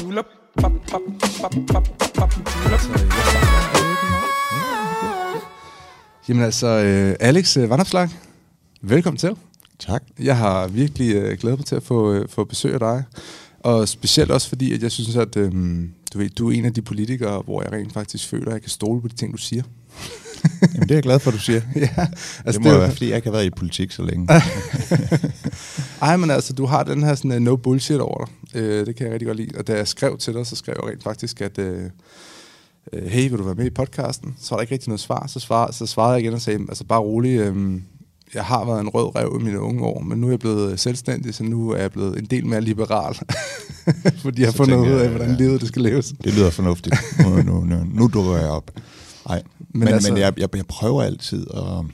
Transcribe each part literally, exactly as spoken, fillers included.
julep. Pap, pap, pap, pap, pap, julep. Jamen altså, øh, Alex Vanopslagh, velkommen til. Tak. Jeg har virkelig øh, glædet mig til at få, øh, få besøg af dig. Og specielt også fordi, at jeg synes, at øh, du, ved, du er en af de politikere, hvor jeg rent faktisk føler, at jeg kan stole på de ting, du siger. Jamen, det er jeg glad for, at du siger. Ja, altså, det må det være, fordi jeg ikke har været i politik så længe. Ej, men altså, du har den her sådan, uh, no bullshit over dig. Uh, det kan jeg rigtig godt lide. Og da jeg skrev til dig, så skrev jeg rent faktisk, at uh, uh, hey, vil du være med i podcasten? Så var der ikke rigtig noget svar. Så svarede, så svarede jeg igen og sagde, altså bare rolig, um, jeg har været en rød ræv i mine unge år, men nu er jeg blevet selvstændig, så nu er jeg blevet en del mere liberal. Fordi jeg har fundet ud af, hvordan ja, livet det skal leves. Det lyder fornuftigt. Nu, nu, nu, nu dukker jeg op. Nej, men, men, altså, men jeg, jeg, jeg prøver altid at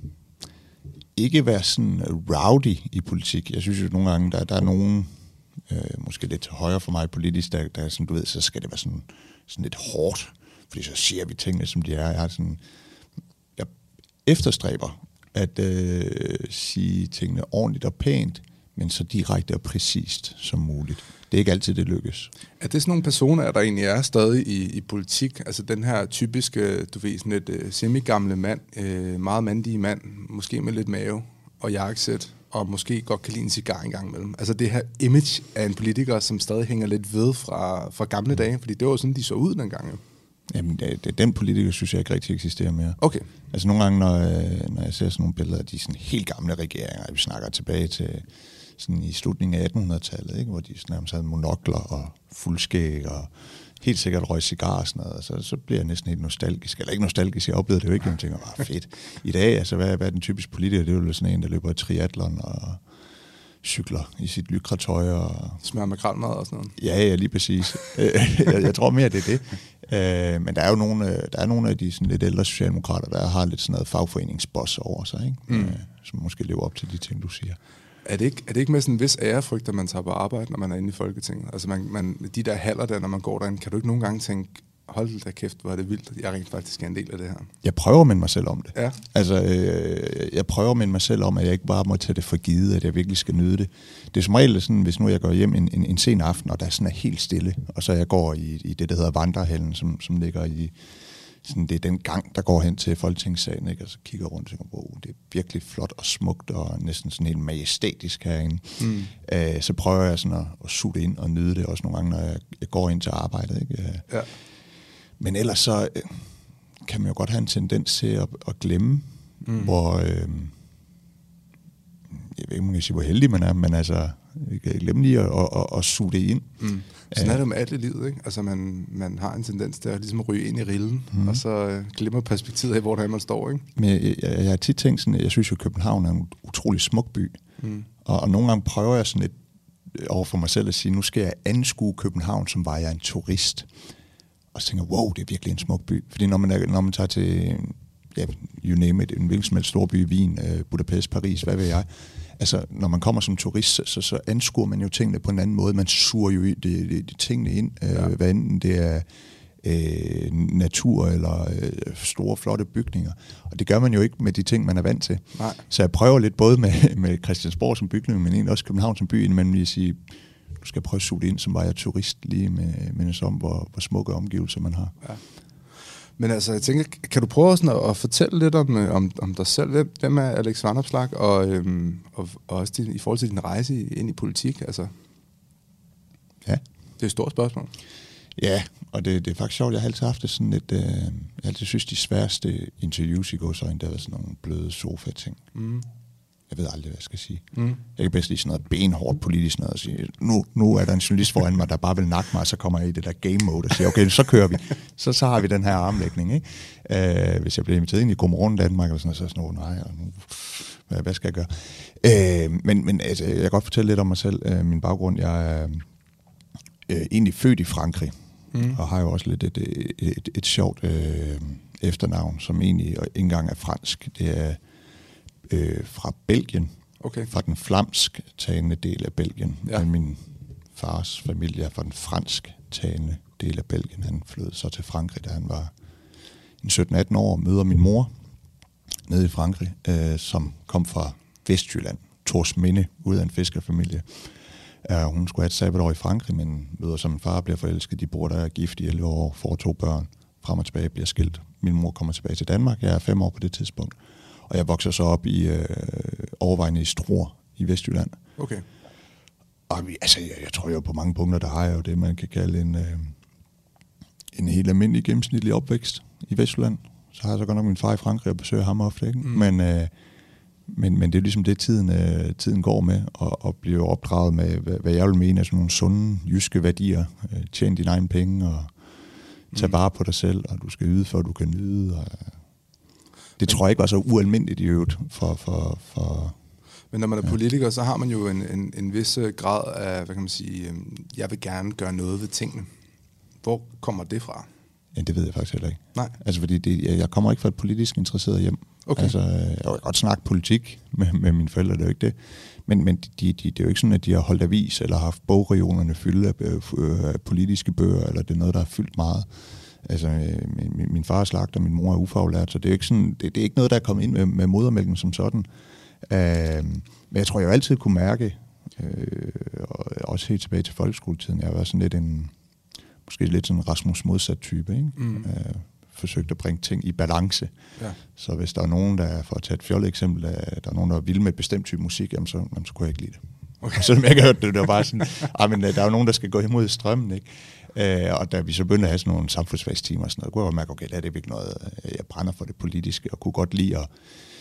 ikke være sådan rowdy i politik. Jeg synes jo nogle gange, der, der er nogen, øh, måske lidt til højre for mig politisk, der, der er sådan, du ved, så skal det være sådan, sådan lidt hårdt, fordi så siger vi tingene, som de er. Jeg, er sådan, jeg efterstræber at øh, sige tingene ordentligt og pænt, men så direkte og præcist som muligt. Det er ikke altid, det lykkes. Er det sådan nogle personer, der egentlig er stadig i, i politik? Altså den her typiske, du ved, sådan et uh, semi-gamle mand, uh, meget mandige mand, måske med lidt mave og jakkesæt, og måske godt kan lide en cigar en gang imellem. Altså det her image af en politiker, som stadig hænger lidt ved fra, fra gamle dage, fordi det var sådan, de så ud dengang. Jo. Jamen, det, det, den politiker synes jeg ikke rigtig eksisterer mere. Okay. Altså nogle gange, når, når jeg ser sådan nogle billeder af de sådan helt gamle regeringer, vi snakker tilbage til sådan i slutningen af attenhundredetallet, ikke, hvor de nærmest havde monokler og fuldskæg og helt sikkert røg cigar og sådan noget, så, så bliver jeg næsten helt nostalgisk. Eller ikke nostalgisk, jeg oplevede det jo ikke, jeg tænker, bare fedt. I dag, altså hvad, hvad er den typiske politiker? Det er jo sådan en, der løber i triathlon og cykler i sit lykratøj og smør makrelmad og sådan noget. Ja, ja, lige præcis. jeg, jeg tror mere, det er det. Uh, men der er jo nogle, der er nogle af de sådan lidt ældre socialdemokrater, der har lidt sådan noget fagforeningsboss over sig, ikke? Mm. Uh, som måske lever op til de ting, du siger. Er det, ikke, er det ikke med sådan en vis ærefrygt, at man tager på arbejde, når man er inde i Folketinget? Altså man, man, de der haller der, når man går derind, kan du ikke nogle gange tænke, hold da kæft, hvor er det vildt, jeg rent faktisk er en del af det her? Jeg prøver at minde mig selv om det. Ja. Altså, øh, jeg prøver at minde mig selv om, at jeg ikke bare må tage det for givet, at jeg virkelig skal nyde det. Det er som regel sådan, hvis nu jeg går hjem en, en, en sen aften, og der er sådan er helt stille, og så jeg går i, i det, der hedder Vandrehallen, som, som ligger i sådan, det er den gang, der går hen til Folketingssalen, ikke? Og så kigger rundt og tænker, wow, det er virkelig flot og smukt, og næsten sådan helt majestætisk herinde. Mm. Øh, så prøver jeg sådan at, at suge det ind og nyde det, også nogle gange, når jeg, jeg går ind til arbejdet, ikke? Ja. Men ellers så øh, kan man jo godt have en tendens til at, at glemme, mm. hvor, øh, jeg ved ikke, om man kan sige, hvor heldig man er, men altså, vi kan glemme lige at, at, at, at suge det ind. Mm. Sådan er det med alt i livet, ikke? Altså man, man har en tendens til at ligesom ryge ind i rillen, mm. og så øh, glemmer perspektivet af, hvor der man står, ikke? Men jeg, jeg, jeg har tit tænkt sådan, jeg synes jo, København er en utrolig smuk by, mm. og, og nogle gange prøver jeg sådan lidt over for mig selv at sige, nu skal jeg anskue København, som var jeg en turist. Og så tænker jeg, wow, det er virkelig en smuk by. Fordi når man, er, når man tager til, ja, you name it, en hvilken som helst stor by, Wien, Budapest, Paris, hvad ved jeg. Altså, når man kommer som turist, så, så anskuer man jo tingene på en anden måde. Man suger jo de, de, de tingene ind, ja. øh, hvad enten det er øh, natur eller øh, store, flotte bygninger. Og det gør man jo ikke med de ting, man er vant til. Nej. Så jeg prøver lidt både med, med Christiansborg som bygning, men egentlig også København som by, inden man vil sige, du skal prøve at suge det ind, som var jeg turist, lige med, med om, hvor, hvor smukke omgivelser man har. Ja. Men altså, jeg tænker, kan du prøve sådan at, at fortælle lidt om, om, om dig selv? Hvem, hvem er Alex Vanopslagh, og, øhm, og, og også din, i forhold til din rejse ind i politik? Altså, ja. Det er et stort spørgsmål. Ja, og det, det er faktisk sjovt. Jeg har altid haft det sådan lidt, øh, jeg har altid synes, de sværeste interviews i går, så der var sådan nogle bløde sofa-ting. Mm. Jeg ved aldrig, hvad jeg skal sige. Mm. Jeg kan bedst lide sådan noget benhårdt politisk noget og sige, nu, nu er der en journalist foran mig, der bare vil nakke mig, og så kommer jeg i det der game mode og siger, okay, så kører vi. Så, så har vi den her armlægning, ikke? Uh, hvis jeg bliver inviteret ind i Godmorgen Danmark, eller sådan noget, så er sådan noget, nej, nu, hvad, hvad skal jeg gøre? Uh, men men altså, jeg kan godt fortælle lidt om mig selv. Uh, min baggrund, jeg er uh, egentlig født i Frankrig, mm. og har jo også lidt et, et, et, et sjovt uh, efternavn, som egentlig ikke engang er fransk. Det er Øh, fra Belgien, okay. Fra den flamsk talende del af Belgien. Ja. Men min fars familie er fra den fransk talende del af Belgien. Han flyttede så til Frankrig, da han var sytten atten år, og møder min mor nede i Frankrig, øh, som kom fra Vestjylland, Torsminde, ud af en fiskerfamilie. Ja, hun skulle have et sabbatår i Frankrig, men møder som en far, bliver forelsket. De bor der, er gift i elleve år, får to børn, frem og tilbage, bliver skilt. Min mor kommer tilbage til Danmark. Jeg er fem år på det tidspunkt. Og jeg vokser så op i øh, overvejende i Struer i Vestjylland. Okay. Og vi, altså, jeg, jeg tror jo på mange punkter, der har jeg jo det, man kan kalde en, øh, en helt almindelig gennemsnitlig opvækst i Vestjylland. Så har jeg så godt nok min far i Frankrig og besøger ham ofte, ikke? Mm. Men, øh, men, men det er ligesom det, tiden, øh, tiden går med, og, og bliver opdraget med, hvad, hvad jeg vil mene er sådan nogle sunde, jyske værdier. Øh, tjene dine egne penge, og tage vare på dig selv, og du skal yde, før du kan nyde. Og, det tror jeg ikke var så ualmindeligt i øvrigt for... for, for Men når man er ja. politiker, så har man jo en, en, en vis grad af, hvad kan man sige, jeg vil gerne gøre noget ved tingene. Hvor kommer det fra? Ja, det ved jeg faktisk heller ikke. Nej. Altså, fordi det, jeg kommer ikke fra et politisk interesseret hjem. Okay. Altså, jeg kan godt snakke politik med, med mine forældre, det er jo ikke det. Men, men de, de, de, det er jo ikke sådan, at de har holdt avis, eller har haft bogregionerne fyldt af øh, politiske bøger, eller det er noget, der har fyldt meget. Altså, min, min far er slagter, min mor er ufaglært, så det er jo ikke, sådan, det, det er ikke noget, der er kommet ind med, med modermælken som sådan. Uh, men jeg tror, jeg jo altid kunne mærke, øh, også helt tilbage til folkeskoletiden, jeg var sådan lidt en, måske lidt sådan en Rasmus modsat type, ikke? Mm. Uh, forsøgte at bringe ting i balance. Ja. Så hvis der er nogen, der, for at tage et fjollet eksempel, der er nogen, der er vilde med et bestemt type musik, jamen så, jamen, så kunne jeg ikke lide det. Okay. Selvom jeg ikke hørte det, det var bare sådan, ah, men der er jo nogen, der skal gå imod strømmen, ikke? Uh, og da vi så begyndte at have sådan nogle samfundsfagstimer og sådan noget, kunne jeg jo mærke, okay, det er det ikke noget, jeg brænder for det politiske, og kunne godt lide at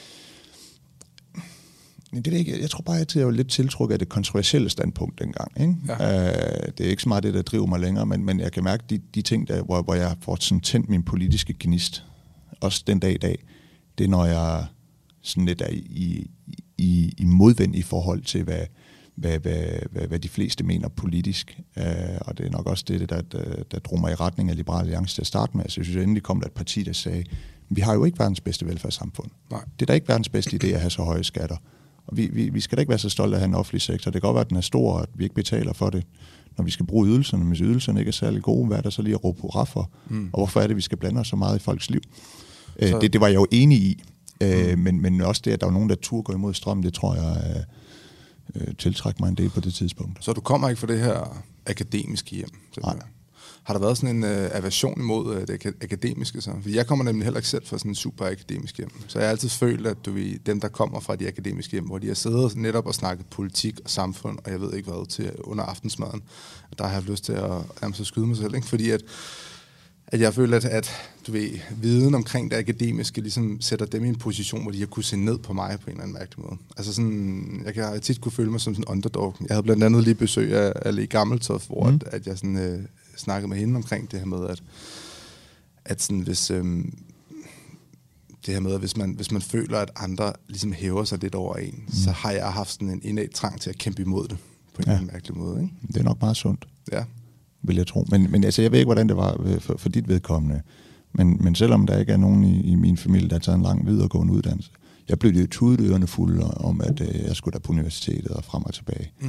Det er ikke, jeg tror bare, at jeg var lidt tiltrukket af det kontroversielle standpunkt dengang. Ikke? Ja. Uh, det er ikke så meget det, der driver mig længere, men, men jeg kan mærke, de, de ting, der, hvor, hvor jeg får sådan tændt min politiske gnist, også den dag i dag, det er, når jeg sådan lidt er i, i, i modvind i forhold til, hvad, hvad, hvad, hvad, hvad de fleste mener politisk. Uh, og det er nok også det, der, der, der drog mig i retning af Liberal Alliance til at starte med. Så jeg synes, at endelig kom der et parti, der sagde, vi har jo ikke verdens bedste velfærdssamfund. Nej. Det er da ikke verdens bedste idé at have så høje skatter. Og vi, vi, vi skal da ikke være så stolte af at have en offentlig sektor. Det kan godt være, at den er stor, og at vi ikke betaler for det, når vi skal bruge ydelserne. Hvis ydelserne ikke er særlig gode, hvad er der så lige at råbe hurra for? Mm. Og hvorfor er det, vi skal blande os så meget i folks liv? Så... Det, det var jeg jo enig i. Mm. Men, men også det, at der var nogen, der turde gå imod strøm, det tror jeg øh, tiltrækker mig en del på det tidspunkt. Så du kommer ikke fra det her akademiske hjem? Nej. Har der været sådan en øh, aversion imod øh, det akademiske så? For jeg kommer nemlig heller ikke selv fra sådan en super akademisk hjem. Så jeg har altid følt, at du er dem, der kommer fra de akademiske hjem, hvor de har siddet netop og snakket politik og samfund, og jeg ved ikke hvad, til under aftensmaden. Der har jeg haft lyst til at, at, at skyde mig selv, ikke? Fordi at, at jeg føler, at, at du ved, viden omkring det akademiske ligesom sætter dem i en position, hvor de har kunne se ned på mig på en eller anden mærkelig måde. Altså sådan, jeg kan tit kunne føle mig som sådan en underdog. Jeg havde blandt andet lige besøg af, af Le Gammeltoft, hvor mm. at, at jeg sådan... Øh, snakket med hende omkring det her med, at, at sådan, hvis, øhm, det her med, at hvis man, hvis man føler, at andre ligesom hæver sig lidt over en, mm. så har jeg haft sådan en indad trang til at kæmpe imod det, på en ja. mærkelig måde. Ikke? Det er nok meget sundt, ja. vil jeg tro. Men, men altså, jeg ved ikke, hvordan det var for, for dit vedkommende, men, men selvom der ikke er nogen i, i min familie, der har taget en lang videregående uddannelse, jeg blev jo tudedørende fuld om, at øh, jeg skulle da på universitetet og frem og tilbage. Mm.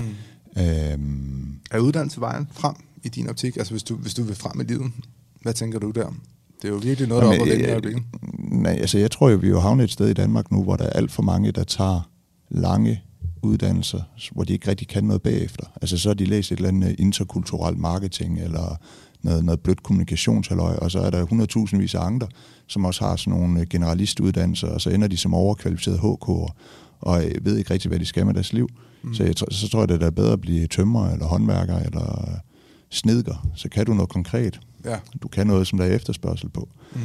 Øhm, er uddannelse vejen frem i din optik? Altså hvis du, hvis du vil frem i livet, hvad tænker du der? Det er jo virkelig noget, der er op og væk i øjeblikket. Nej, altså jeg tror jo, vi er jo havnet et sted i Danmark nu, hvor der er alt for mange, der tager lange uddannelser, hvor de ikke rigtig kan noget bagefter. Altså så har de læst et eller andet interkulturelt marketing, eller noget, noget blødt kommunikationshalløj, og så er der hundredtusindvis af andre, som også har sådan nogle generalistuddannelser, og så ender de som overkvalificerede H K'er, og ved ikke rigtig, hvad de skal med deres liv. Mm. Så, jeg, så tror jeg, det er bedre at blive tømrer, eller håndværker, eller snedker. Så kan du noget konkret. Ja. Du kan noget, som der er efterspørgsel på. Mm.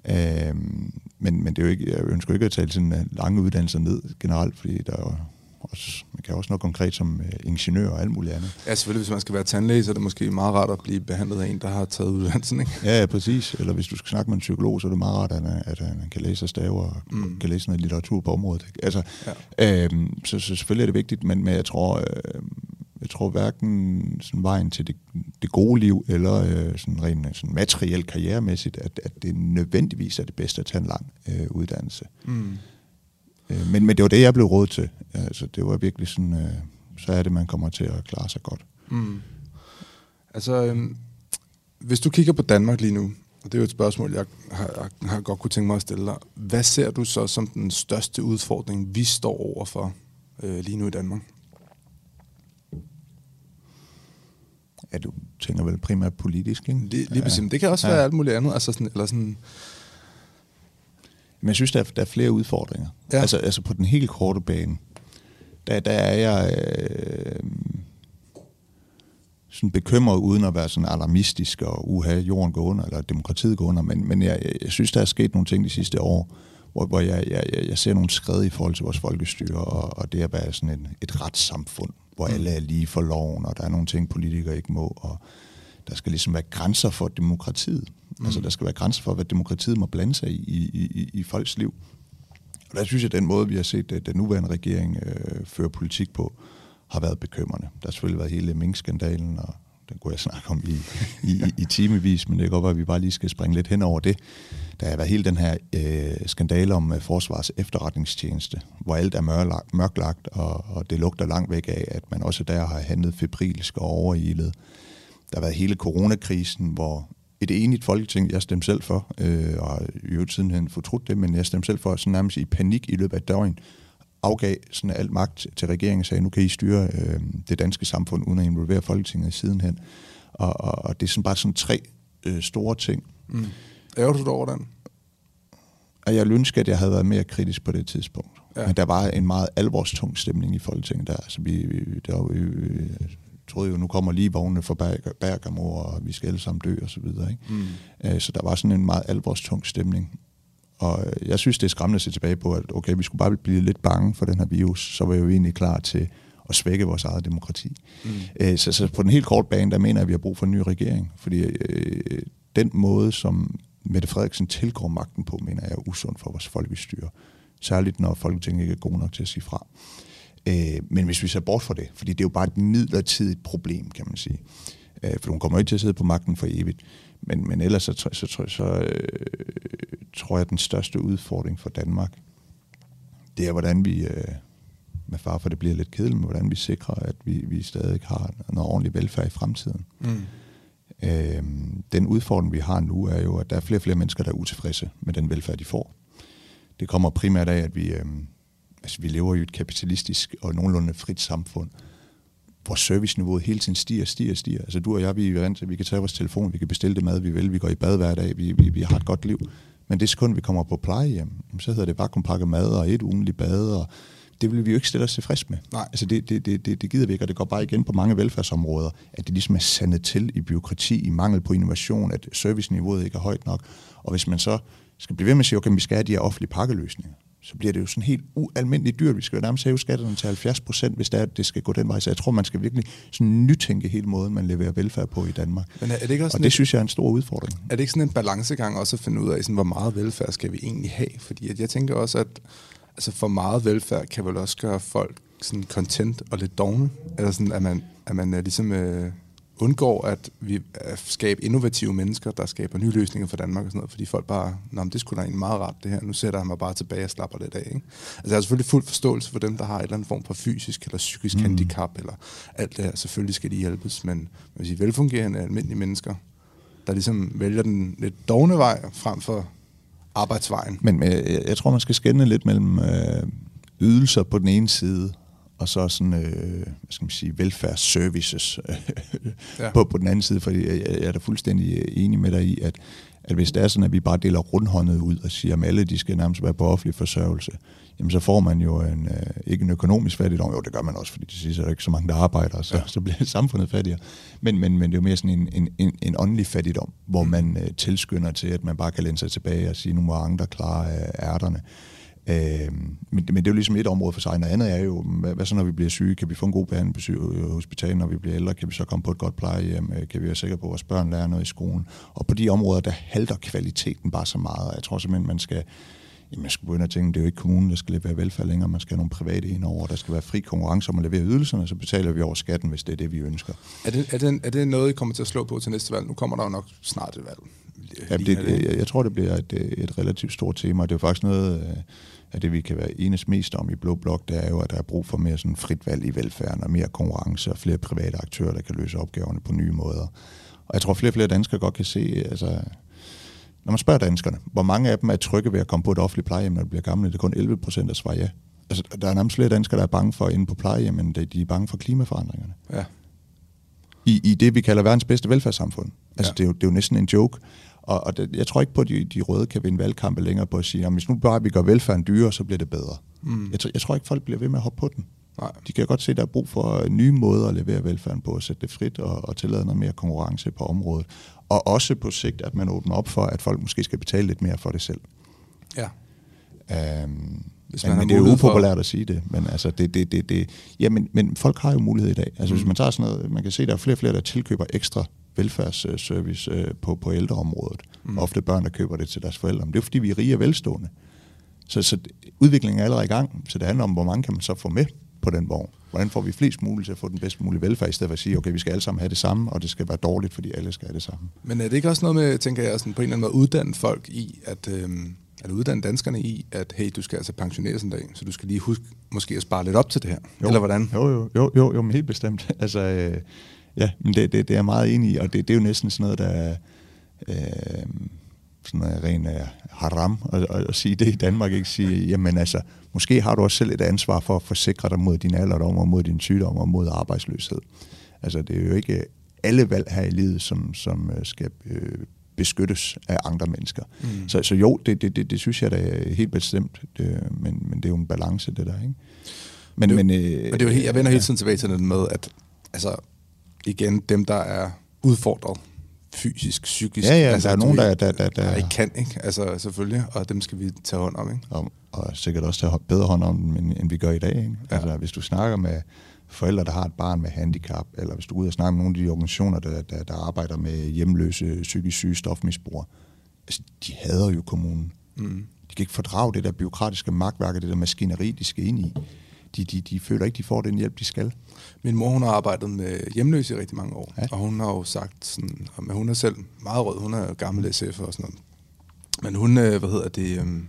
Øhm, men, men det er jo ikke, jeg ønsker ikke at tale sådan lange uddannelser ned generelt, fordi der er jo også, man kan også noget konkret som ingeniør og alt muligt andet. Ja, selvfølgelig, hvis man skal være tandlæge, så er det måske meget rart at blive behandlet af en, der har taget uddannelsen, ikke? Ja, ja, præcis. Eller hvis du skal snakke med en psykolog, så er det meget rart, at, at han kan læse og stave og mm. kan læse noget litteratur på området. Ikke? Altså, ja. øhm, så, så selvfølgelig er det vigtigt, men, men jeg tror, øh, jeg tror hverken sådan vejen til det, det gode liv, eller øh, sådan rent sådan materielt karrieremæssigt, at, at det nødvendigvis er det bedste at tage en lang øh, uddannelse. Mm. Men, men det var det, jeg blev råd til. Altså, det var virkelig sådan, øh, så er det, man kommer til at klare sig godt. Mm. Altså, øhm, hvis du kigger på Danmark lige nu, og det er jo et spørgsmål, jeg har, jeg har godt kunne tænke mig at stille dig. Hvad ser du så som den største udfordring, vi står overfor øh, lige nu i Danmark? Ja, du tænker vel primært politisk, ikke? Lige, lige præcis. Det kan også ja. være alt muligt andet. Altså sådan, eller sådan... Men jeg synes, der er, der er flere udfordringer. Ja. Altså, altså på den helt korte bane, der, der er jeg øh, sådan bekymret, uden at være sådan alarmistisk og uha, jorden går under, eller demokratiet går under. Men, men jeg, jeg synes, der er sket nogle ting de sidste år, hvor, hvor jeg, jeg, jeg ser nogle skridt i forhold til vores folkestyre, og, og det at være sådan en, et retssamfund, hvor alle er lige for loven, og der er nogle ting, politikere ikke må, og der skal ligesom være grænser for demokratiet. Mm. Altså, der skal være grænser for, hvad demokratiet må blande sig i, i, i, i folks liv. Og der synes jeg, at den måde, vi har set at den nuværende regering øh, føre politik på, har været bekymrende. Der har selvfølgelig været hele minkskandalen, og den kunne jeg snakke om i, i, i, i timevis, men det kan godt være, at vi bare lige skal springe lidt hen over det. Der har været hele den her øh, skandale om uh, Forsvars efterretningstjeneste, hvor alt er mørlagt, mørklagt, og, og det lugter langt væk af, at man også der har handlet febrilsk og overilet. Der har været hele coronakrisen, hvor et enigt folketing, jeg stemte selv for, øh, og i øvrigt sidenhen fortrudt det, men jeg stemte selv for, sådan nærmest i panik i løbet af et døgn, afgav sådan alt magt til regeringen og sagde, nu kan I styre øh, det danske samfund, uden at involvere Folketinget sidenhen. Og, og, og det er sådan bare sådan tre øh, store ting. Mm. Ærger du over den? Og jeg ønsker, at jeg havde været mere kritisk på det tidspunkt. Ja. Men der var en meget alvorstung stemning i Folketinget der. Altså, vi, vi, der var, vi, vi troede jo, nu kommer lige vognene fra Bergamo, og vi skal alle sammen dø, og så videre. Ikke? Mm. Så der var sådan en meget alvorstung stemning. Og jeg synes, det er skræmmende at se tilbage på, at okay, vi skulle bare blive lidt bange for den her virus, så var jeg jo egentlig klar til at svække vores eget demokrati. Mm. Så, så på den helt korte bane, der mener jeg, at vi har brug for en ny regering. Fordi øh, den måde, som Mette Frederiksen tilgår magten på, mener jeg er usund for vores folkestyre. Særligt når Folketinget ikke er gode nok til at sige fra. Øh, men hvis vi ser bort fra det, fordi det er jo bare et midlertidigt problem, kan man sige. Øh, for hun kommer ikke til at sidde på magten for evigt. Men, men ellers så, så, så, så, så øh, tror jeg, at den største udfordring for Danmark, det er, hvordan vi, øh, med far for det bliver lidt kedeligt, men hvordan vi sikrer, at vi, vi stadig har noget ordentlig velfærd i fremtiden. Mm. Øh, den udfordring, vi har nu, er jo, at der er flere og flere mennesker, der er utilfredse med den velfærd, de får. Det kommer primært af, at vi, øh, altså, vi lever i et kapitalistisk og nogenlunde frit samfund, hvor serviceniveauet hele tiden stiger, stiger, stiger. Altså du og jeg, vi er vant til, at vi kan tage vores telefon, vi kan bestille det mad, vi vil, vi går i bad hver dag, vi, vi, vi har et godt liv. Men det sekund, vi kommer på plejehjem, så hedder det vakuumpakket mad og et ugenligt bad, og det vil vi jo ikke stille os tilfreds med. Nej. Altså det, det, det, det, det gider vi ikke, og det går bare igen på mange velfærdsområder, at det ligesom er sandet til i bureaukrati, i mangel på innovation, at serviceniveauet ikke er højt nok. Og hvis man så skal blive ved med at sige, okay, vi skal have de her offentlige pakkeløsninger, så bliver det jo sådan helt ualmindeligt dyrt. Vi skal jo nærmest hæve skatterne til halvfjerds procent, hvis det er, at det skal gå den vej. Så jeg tror, man skal virkelig sådan nytænke hele måden, man leverer velfærd på i Danmark. Men er det ikke også og det et, synes jeg er en stor udfordring. Er det ikke sådan en balancegang også at finde ud af, sådan, hvor meget velfærd skal vi egentlig have? Fordi at jeg tænker også, at altså for meget velfærd kan vel også gøre folk sådan content og lidt dogne. Eller sådan, at man, at man er ligesom... Øh undgår, at vi skaber innovative mennesker, der skaber nye løsninger for Danmark og sådan noget, fordi folk bare, nå, det skulle da egentlig meget rart det her, nu sætter jeg mig bare tilbage og slapper lidt af. Ikke? Altså jeg har selvfølgelig fuld forståelse for dem, der har en eller anden form for fysisk eller psykisk mm. handicap, eller alt det her, selvfølgelig skal de hjælpes, men hvis I velfungerende almindelige mennesker, der ligesom vælger den lidt dovne vej frem for arbejdsvejen. Men jeg, jeg tror, man skal skelne lidt mellem øh, ydelser på den ene side, og så sådan, øh, hvad skal man sige, velfærdsservices ja. på, på den anden side, fordi jeg, jeg er da fuldstændig enig med dig i, at, at hvis det er sådan, at vi bare deler rundhåndet ud og siger, at alle de skal nærmest være på offentlig forsørgelse, jamen så får man jo en, øh, ikke en økonomisk fattigdom, jo det gør man også, fordi til sidst er der ikke så mange, der arbejder, så, ja. så bliver samfundet fattigere, men, men, men det er jo mere sådan en, en, en, en åndelig fattigdom, hvor mm. man øh, tilskynder til, at man bare kan læne sig tilbage og sige, nu må andre klare øh, ærterne. Øh, men, men det er jo ligesom et område for sig. Noget andet er jo, hvad, hvad så når vi bliver syge? Kan vi få en god behandling på hospitalet, når vi bliver ældre? Kan vi så komme på et godt plejehjem? Kan vi være sikre på, at vores børn lærer noget i skolen? Og på de områder, der halter kvaliteten bare så meget. Jeg tror simpelthen, man skal, jamen, man skal begynde at tænke, det er jo ikke kommunen, der skal levere velfærd længere. Man skal have nogle private ind over. Der skal være fri konkurrence om at levere ydelserne, så betaler vi over skatten, hvis det er det, vi ønsker. Er det, er det, er det noget, I kommer til at slå på til næste valg? Nu kommer der jo nok snart et valg. Ja, det, jeg, jeg tror, det bliver et, et relativt stort tema. Det er jo faktisk noget af det, vi kan være enes mest om i Blå Blok, det er jo, at der er brug for mere sådan frit valg i velfærden, og mere konkurrence, og flere private aktører, der kan løse opgaverne på nye måder. Og jeg tror, flere og flere danskere godt kan se, altså, når man spørger danskerne, hvor mange af dem er trygge ved at komme på et offentligt plejehjem, når de bliver gamle, det er kun elleve procent, der svarer ja. Altså, der er nærmest flere danskere, der er bange for inde på plejehjem, end de er bange for klimaforandringerne. Ja. i, i det, vi kalder verdens bedste velfærdssamfund. Altså, Ja. det, er jo, det er jo næsten en joke. Og, og det, jeg tror ikke på, at de, de røde kan vinde valgkampe længere på at sige, at hvis nu bare vi gør velfærden dyrere, så bliver det bedre. Mm. Jeg, tror, jeg tror ikke, folk bliver ved med at hoppe på den. Nej. De kan godt se, at der er brug for nye måder at levere velfærden på, at sætte det frit og, og tillade noget mere konkurrence på området. Og også på sigt, at man åbner op for, at folk måske skal betale lidt mere for det selv. Ja. Um, Hvis men, man har men det er jo mulighed for- upopulært at sige det. Men, altså, det, det, det, det, ja, men, men folk har jo mulighed i dag. Altså, mm. hvis man tager sådan noget, man kan se, at der er flere og flere, der tilkøber ekstra velfærdsservice øh, på, på ældreområdet. Mm. Ofte børn, der køber det til deres forældre. Men det er jo fordi, vi er rige og velstående. Så, så udviklingen er allerede i gang. Så det handler om, hvor mange kan man så få med på den vogn. Hvordan får vi flest muligt til at få den bedst mulige velfærd, i stedet for at sige, okay, vi skal alle sammen have det samme, og det skal være dårligt, fordi alle skal have det samme. Men er det ikke også noget med, tænker jeg, sådan på en eller anden måde uddanne folk i, at, øhm, at uddanne danskerne i, at hey, du skal altså pensioneres en dag, så du skal lige huske måske at spare lidt op til det her? Jo. Eller hvordan? Jo, jo, jo, jo, jo men helt bestemt. altså, øh, ja, men det, det, det er jeg meget enig i, og det, det er jo næsten sådan noget, der er øh, sådan noget ren øh, haram at, at, at sige det i Danmark, ikke sige, jamen altså, måske har du også selv et ansvar for at forsikre dig mod din alderdom og mod din sygdom og mod arbejdsløshed. Altså, det er jo ikke alle valg her i livet, som, som skal øh, beskyttes af andre mennesker. Mm. Så, så jo, det, det, det, det synes jeg da er helt bestemt, det, men, men det er jo en balance, det der, ikke? Men, det, men, øh, øh, men det er jo helt, jeg vender hele tiden tilbage til det med, at altså, igen, dem, der er udfordret fysisk, psykisk. Ja, ja, altså, der er du nogen, ved, der, der, der, der... der ikke kan, ikke? Altså, selvfølgelig, og dem skal vi tage hånd om, ikke? Og, og sikkert også tage bedre hånd om dem, end, end vi gør i dag, ikke? Ja. Altså, hvis du snakker med forældre, der har et barn med handicap, eller hvis du går ud og snakker med nogle af de organisationer, der, der, der arbejder med hjemløse, psykisk syge, stofmisbrugere, altså, de hader jo kommunen. Mm. De kan ikke fordrage det der byråkratiske magtværk, det der maskineri, de skal ind i. De, de, de føler ikke, de får den hjælp, de skal. Min mor, hun har arbejdet med hjemløse i rigtig mange år, Ja. og hun har jo sagt sådan, men hun er selv meget rød, hun er gammel S F og sådan noget. Men hun, øh, hvad hedder det, øh,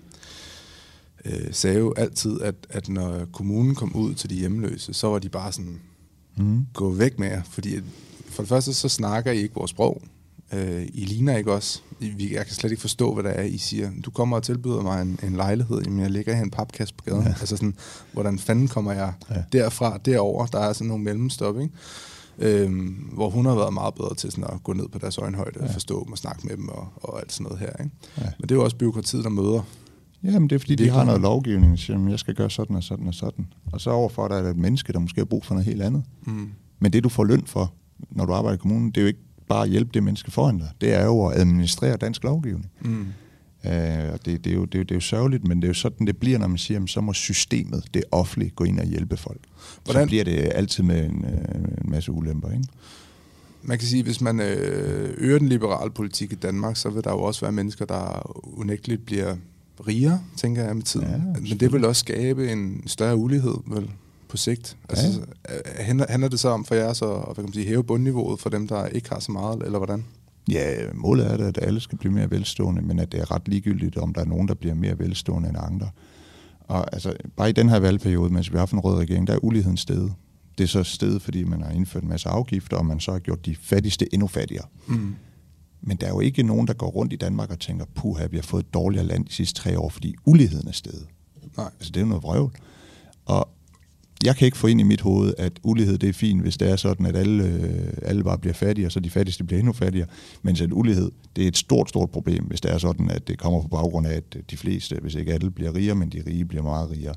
øh, sagde jo altid, at, at når kommunen kom ud til de hjemløse, så var de bare sådan, Mm. gå væk med jer, fordi at for det første, så snakker I ikke vores sprog. Øh, I ligner ikke os. I, jeg kan slet ikke forstå, hvad det er, I siger. Du kommer og tilbyder mig en, en lejlighed, jamen jeg ligger her i en papkasse på gaden. Ja. Altså sådan, hvordan fanden kommer jeg ja. derfra, derover? Der er sådan nogle mellemstop, ikke? Øhm, hvor hun har været meget bedre til sådan at gå ned på deres øjenhøjde, ja. forstå dem og snakke med dem og, og alt sådan noget her, ikke? Ja. Men det er jo også bureaukratiet, der møder. Jamen, det er fordi, de har noget lovgivning, der siger, at jeg skal gøre sådan og sådan og sådan. Og så overfor der er der et menneske, der måske har brug for noget helt andet. Mm. Men det, du får løn for, når du arbejder i kommunen, det er jo ikke bare at hjælpe det menneske foran dig. Det er jo at administrere dansk lovgivning. Mm. Øh, og det, det, er jo, det, er jo, det er jo sørgeligt, men det er jo sådan, det bliver, når man siger, at så må systemet, det offentlige, gå ind og hjælpe folk. Hvordan? Så bliver det altid med en, en masse ulemper, ikke? Man kan sige, at hvis man øh, øger den liberale politik i Danmark, så vil der jo også være mennesker, der unægteligt bliver rigere, tænker jeg med tiden. Ja, men det vil også skabe en større ulighed, vel, på sigt. Altså, ja. handler, handler det så om for jer så at hvad kan man sige, hæve bundniveauet for dem, der ikke har så meget, eller hvordan? Ja, målet er det, at alle skal blive mere velstående, men at det er ret ligegyldigt, om der er nogen, der bliver mere velstående end andre. Og altså, bare i den her valgperiode, mens vi har haft en rød regering, der er uligheden steget. Det er så steget, fordi man har indført en masse afgifter, og man så har gjort de fattigste endnu fattigere. Mm. Men der er jo ikke nogen, der går rundt i Danmark og tænker, puha, vi har fået et dårligere land de sidste tre år, fordi uligheden er steget. Nej. Altså, det er jo noget vrøvl. Og jeg kan ikke få ind i mit hoved, at ulighed det er fint, hvis det er sådan, at alle, øh, alle bare bliver fattige, og så de fattigste bliver endnu fattigere. Mens at ulighed, det er et stort, stort problem, hvis det er sådan, at det kommer på baggrund af, at de fleste, hvis ikke alle bliver rigere, men de rige bliver meget rigere.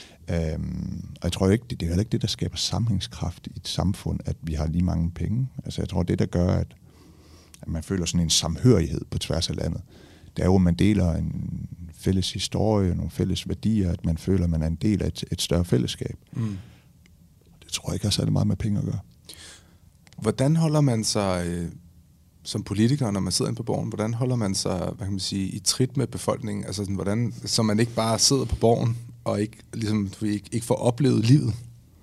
Øhm, og jeg tror ikke, det, det er heller ikke det, der skaber sammenhængskraft i et samfund, at vi har lige mange penge. Altså jeg tror, det der gør, at, at man føler sådan en samhørighed på tværs af landet, det er jo, at man deler en fælles historie, nogle fælles værdier, at man føler, at man er en del af et, et større fællesskab. Mm. Det tror jeg ikke har særlig meget med penge at gøre. Hvordan holder man sig øh, som politiker, når man sidder inde på Borgen, hvordan holder man sig, hvad kan man sige, i trit med befolkningen? Altså sådan, hvordan, så man ikke bare sidder på Borgen og ikke, ligesom, ikke, ikke får oplevet livet?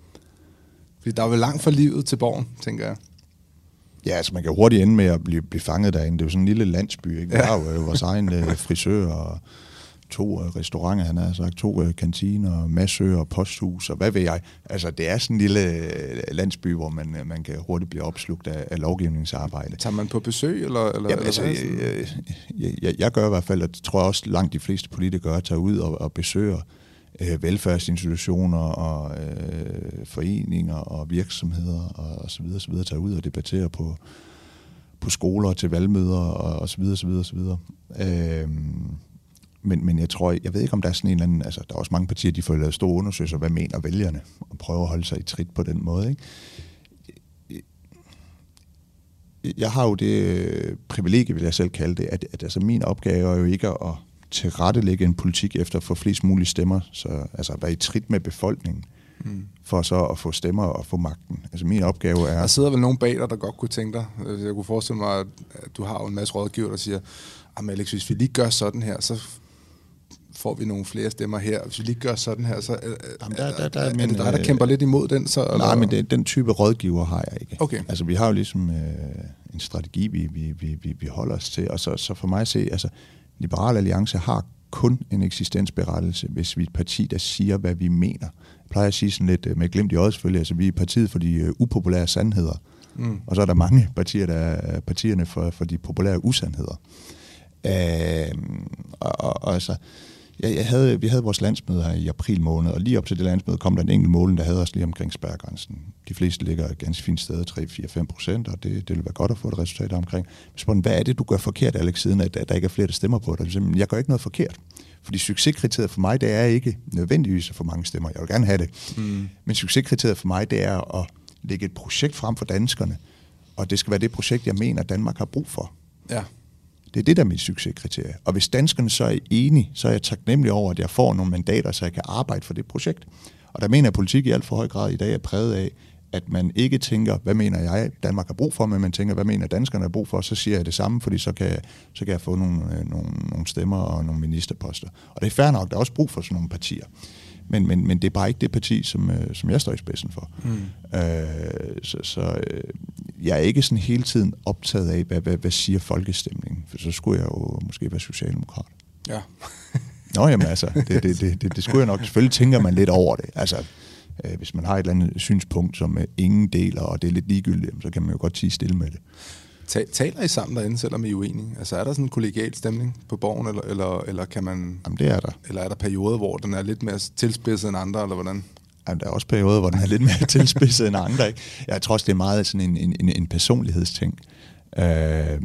Fordi der er vel langt fra livet til Borgen, tænker jeg. Ja, altså man kan hurtigt ende med at blive, blive fanget derinde. Det er jo sådan en lille landsby, ikke? Vi har jo vores egen øh, frisør og to øh, restauranter, han har sagt, to øh, kantiner, massøer og posthus, og hvad ved jeg. Altså det er sådan en lille øh, landsby, hvor man, øh, man kan hurtigt blive opslugt af, af lovgivningsarbejde. Tager man på besøg, eller? eller, Jamen, altså, eller jeg, jeg, jeg, jeg gør i hvert fald, og det tror jeg også langt de fleste politikere tager ud og, og besøger øh, velfærdsinstitutioner og øh, foreninger og virksomheder og, og så videre, så videre tager ud og debatterer på, på skoler til valgmøder og, og så videre, så videre, så videre. Øh, men, men jeg tror, jeg ved ikke, om der er sådan en eller anden, altså der er også mange partier, de får lavet store undersøgelser, hvad mener vælgerne, og prøver at holde sig i trit på den måde, ikke? Jeg har jo det privilegie, vil jeg selv kalde det, at, at altså min opgave er jo ikke at tilrettelægge en politik efter at få flest mulige stemmer, så altså at være i trit med befolkningen, mm. for så at få stemmer og få magten. Altså min opgave er... Der sidder vel nogen bag dig, der godt kunne tænke dig. Jeg kunne forestille mig, at du har jo en masse rådgiver, der siger, at Alex, hvis vi lige gør sådan her, så får vi nogle flere stemmer her. Hvis vi lige gør sådan her, så Jamen, der, der, der, er, er det dig, der kæmper lidt imod den? Så, nej, men det, den type rådgiver har jeg ikke. Okay. Altså vi har jo ligesom øh, en strategi, vi, vi, vi, vi holder os til, og så, så for mig at se, altså Liberal Alliance har kun en eksistensberettelse, hvis vi er et parti, der siger, hvad vi mener. Jeg plejer at sige sådan lidt med glimt i øjet selvfølgelig, altså vi er partiet for de uh, upopulære sandheder, mm. og så er der mange partier, der er partierne for, for de populære usandheder. Øh, og, og, og altså, jeg, jeg havde, vi havde vores landsmøde her i april måned, og lige op til det landsmøde kom der en enkelt måling, der havde os lige omkring spærregrænsen. De fleste ligger et ganske fint sted, tre, fire, fem procent, og det, det vil være godt at få et resultat omkring. Men hvad er det, du gør forkert, Alex, siden at, at der ikke er flere, der stemmer på dig? Jeg gør ikke noget forkert. Fordi succeskriteriet for mig, det er ikke nødvendigvis at få mange stemmer. Jeg vil gerne have det. Mm. Men succeskriteriet for mig, det er at lægge et projekt frem for danskerne, og det skal være det projekt, jeg mener, Danmark har brug for. Ja. Det er det, der er mit succeskriterie. Og hvis danskerne så er enige, så er jeg taknemmelig over, at jeg får nogle mandater, så jeg kan arbejde for det projekt. Og der mener jeg, at politik i alt for høj grad i dag er præget af, at man ikke tænker, hvad mener jeg, Danmark har brug for, men man tænker, hvad mener danskerne har brug for, så siger jeg det samme, fordi så kan, så kan jeg få nogle, nogle, nogle stemmer og nogle ministerposter. Og det er fair nok, der er også brug for sådan nogle partier. Men, men, men det er bare ikke det parti, som, som jeg står i spidsen for. Mm. Øh, så så øh, jeg er ikke sådan hele tiden optaget af, hvad, hvad, hvad siger folkestemningen, for så skulle jeg jo måske være socialdemokrat. Ja. Nå jamen altså, det, det, det, det, det skulle jeg nok. Selvfølgelig tænker man lidt over det. Altså, øh, hvis man har et eller andet synspunkt, som øh, ingen deler, og det er lidt ligegyldigt, så kan man jo godt tie stille med det. Taler I sammen derinde, selvom I er uenige? Altså er der sådan en kollegial stemning på borgen, eller, eller, eller kan man... Jamen det er der. Eller er der perioder, hvor den er lidt mere tilspidset end andre, eller hvordan? Jamen der er også perioder, hvor den er lidt mere tilspidset end andre, ikke? Jeg tror også, det er meget sådan en, en, en personlighedsting. Øh,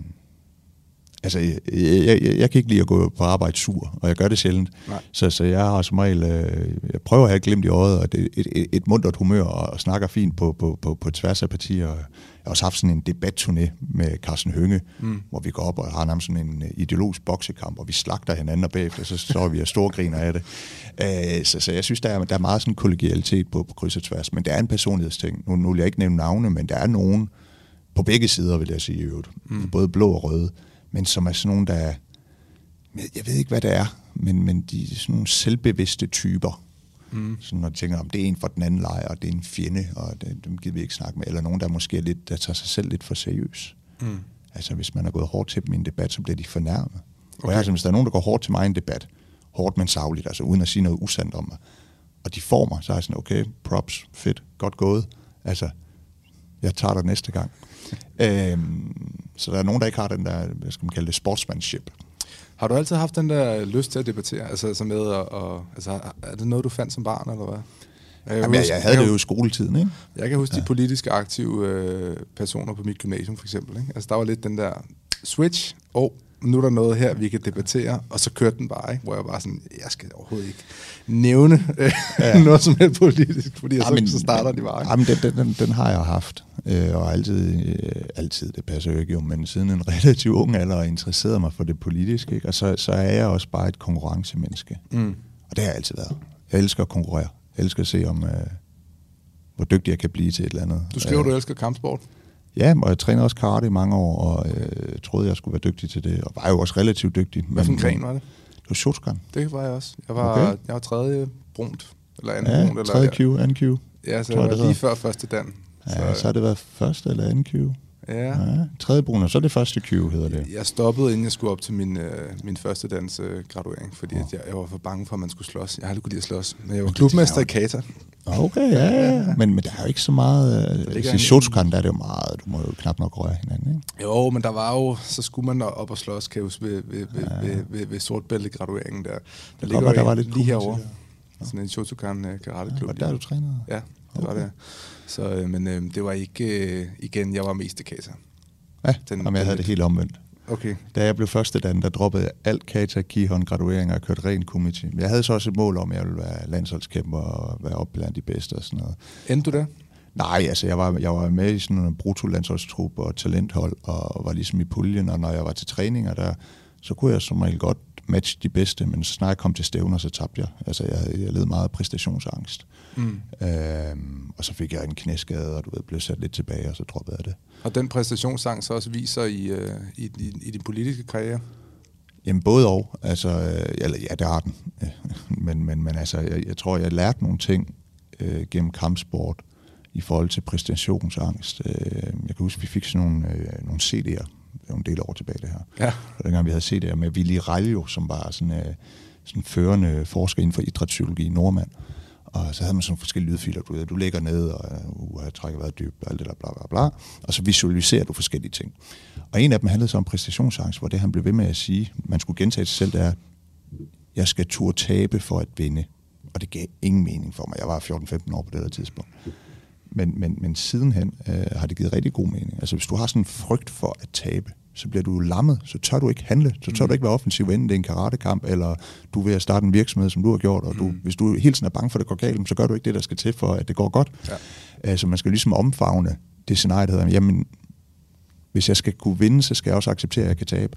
altså, jeg, jeg, jeg kan ikke lide at gå på arbejde sur, og jeg gør det sjældent. Så, så jeg har som regel... Øh, jeg prøver at have glimt i øjet, og det, et, et, et muntert humør, og snakker fint på, på, på, på tværs af partier. Jeg har også haft sådan en debatturné med Carsten Hønge, mm. hvor vi går op og har nærmest sådan en ideologisk boksekamp, og vi slagter hinanden, og bagefter så står vi og storgriner af det. Øh, så, så jeg synes, der er, der er meget sådan kollegialitet på, på kryds og tværs, men der er en personlighedsting. Nu, nu vil jeg ikke nævne navne, men der er nogen på begge sider, vil jeg sige i øvrigt, mm. både blå og røde, men som er sådan nogle, der er, jeg ved ikke, hvad det er, men, men de er sådan nogle selvbevidste typer. Mm. Så når de tænker, om det er en for den anden lejr, og det er en fjende, og det, dem gider vi ikke snakke med, eller nogen, der måske er lidt, der tager sig selv lidt for seriøs. Mm. Altså, hvis man har gået hårdt til dem i en debat, så bliver de fornærmet. Okay. Og jeg har altså, hvis der er nogen, der går hårdt til mig i en debat, hårdt, men sagligt, altså uden at sige noget usandt om mig, og de får mig, så er jeg sådan, okay, props, fedt, godt gået. Altså, jeg tager dig næste gang. øhm, så der er nogen, der ikke har den der, hvad skal man kalde det, sportsmanship. Har du altid haft den der lyst til at debattere? Altså, altså med at, og, altså, er det noget, du fandt som barn, eller hvad? Jeg, Jamen, huske, jeg, jeg havde jeg, det jo i skoletiden, ikke? Jeg kan huske ja. de politisk aktive øh, personer på mit gymnasium, for eksempel. Ikke? Altså, der var lidt den der switch, og oh, nu er der noget her, vi kan debattere, og så kørte den bare, ikke? Hvor jeg bare sådan, jeg skal overhovedet ikke nævne øh, ja. noget som helst politisk, fordi ja, så, men, så starter de bare. Jamen, den, den, den, den har jeg haft, øh, og altid, øh, altid, det passer jo ikke jo, men siden en relativt ung alder og interesserede mig for det politiske, ikke? Og så, så er jeg også bare et konkurrencemenneske. Mm. Og det har jeg altid været. Jeg elsker at konkurrere. Jeg elsker at se, om, øh, hvor dygtig jeg kan blive til et eller andet. Du skriver, øh, du elsker kampsport? Ja, og jeg trænede også karate i mange år, og øh, troede, jeg skulle være dygtig til det, og var jo også relativt dygtig. Hvad for en gren var det? Det var Shotokan. Det var jeg også. Jeg var, okay. jeg var tredje brunt, eller anden ja, brunt. Eller tredje Q, anden Q. Ja, så jeg var lige før første dan. Ja, så, så har det været første eller anden Q. Ja. ja tredje brun, og så er det første Q, hedder det. Jeg stoppede, inden jeg skulle op til min, øh, min første dans øh, graduering, fordi oh. at jeg, jeg var for bange for, at man skulle slås. Jeg har aldrig kunne lide at slås, men jeg var klubmester i kata. Okay, ja, ja. Men, men der er jo ikke så meget... Øh, I Shotokan, der er det jo meget... Du må jo knap nok røre hinanden, ikke? Jo, men der var jo... Så skulle man op og slås, kan jeg huske, ved, ved, ved, ja. ved, ved, ved sortbælte-gradueringen der. Der ligger godt, der var lidt lige herovre. sådan en Shotokan uh, karate-klub. Ja, var der, du trænede? Ja, det okay. var det. Så, øh, men øh, det var ikke, øh, igen, jeg var mest i kata. Ja, den, jamen, jeg havde det helt omvendt. Okay. Da jeg blev første dan, der droppede jeg alt kata, kihon, gradueringer og kørte ren committee. Jeg havde så også et mål om, at jeg ville være landsholdskæmper og være oppe blandt de bedste og sådan noget. Endte du det? Nej, altså jeg var, jeg var med i sådan en brutto-landsholdstrup og talenthold, og var ligesom i puljen, og når jeg var til træninger, der, så kunne jeg som regel godt matche de bedste, men så snart jeg kom til stævner, så tabte jeg. Altså jeg, jeg led meget af præstationsangst. Mm. Øhm, og så fik jeg en knæskade, og du ved, blev sat lidt tilbage, og så droppede jeg det. Og den præstationsangst så også viser i, øh, i, i, i din politiske karriere? Jamen både og. Altså, øh, eller, ja, det har den. men, men, men altså, jeg, jeg tror, jeg lærte nogle ting øh, gennem kampsport, i forhold til præstationsangst. Jeg kan huske, vi fik sådan nogle, øh, nogle C D'er. Det var en del år tilbage, det her. Ja. Og dengang vi havde C D'er med Willy Raljo, som var sådan, øh, sådan førende forsker inden for idrætspsykologi i Nordmand. Og så havde man sådan forskellige lydfiler. Du ved, du ligger ned, og uh, jeg trækker vejret dybt, og alt det der, bla, bla, bla. Og så visualiserer du forskellige ting. Og en af dem handlede så om præstationsangst, hvor det han blev ved med at sige, man skulle gentage sig selv, det er, jeg skal turde tabe for at vinde. Og det gav ingen mening for mig. Jeg var fjorten femten år på det der tidspunkt. Men, men, men sidenhen øh, har det givet rigtig god mening. Altså hvis du har sådan en frygt for at tabe, så bliver du lammet, så tør du ikke handle, så tør mm. du ikke være offensiv, enten det er en karatekamp, eller du er ved at starte en virksomhed, som du har gjort, og du, mm. hvis du hele tiden er bange for, at det går galt, så gør du ikke det, der skal til for, at det går godt. Ja. Altså man skal ligesom omfavne det scenarie, der hedder, jamen, hvis jeg skal kunne vinde, så skal jeg også acceptere, at jeg kan tabe.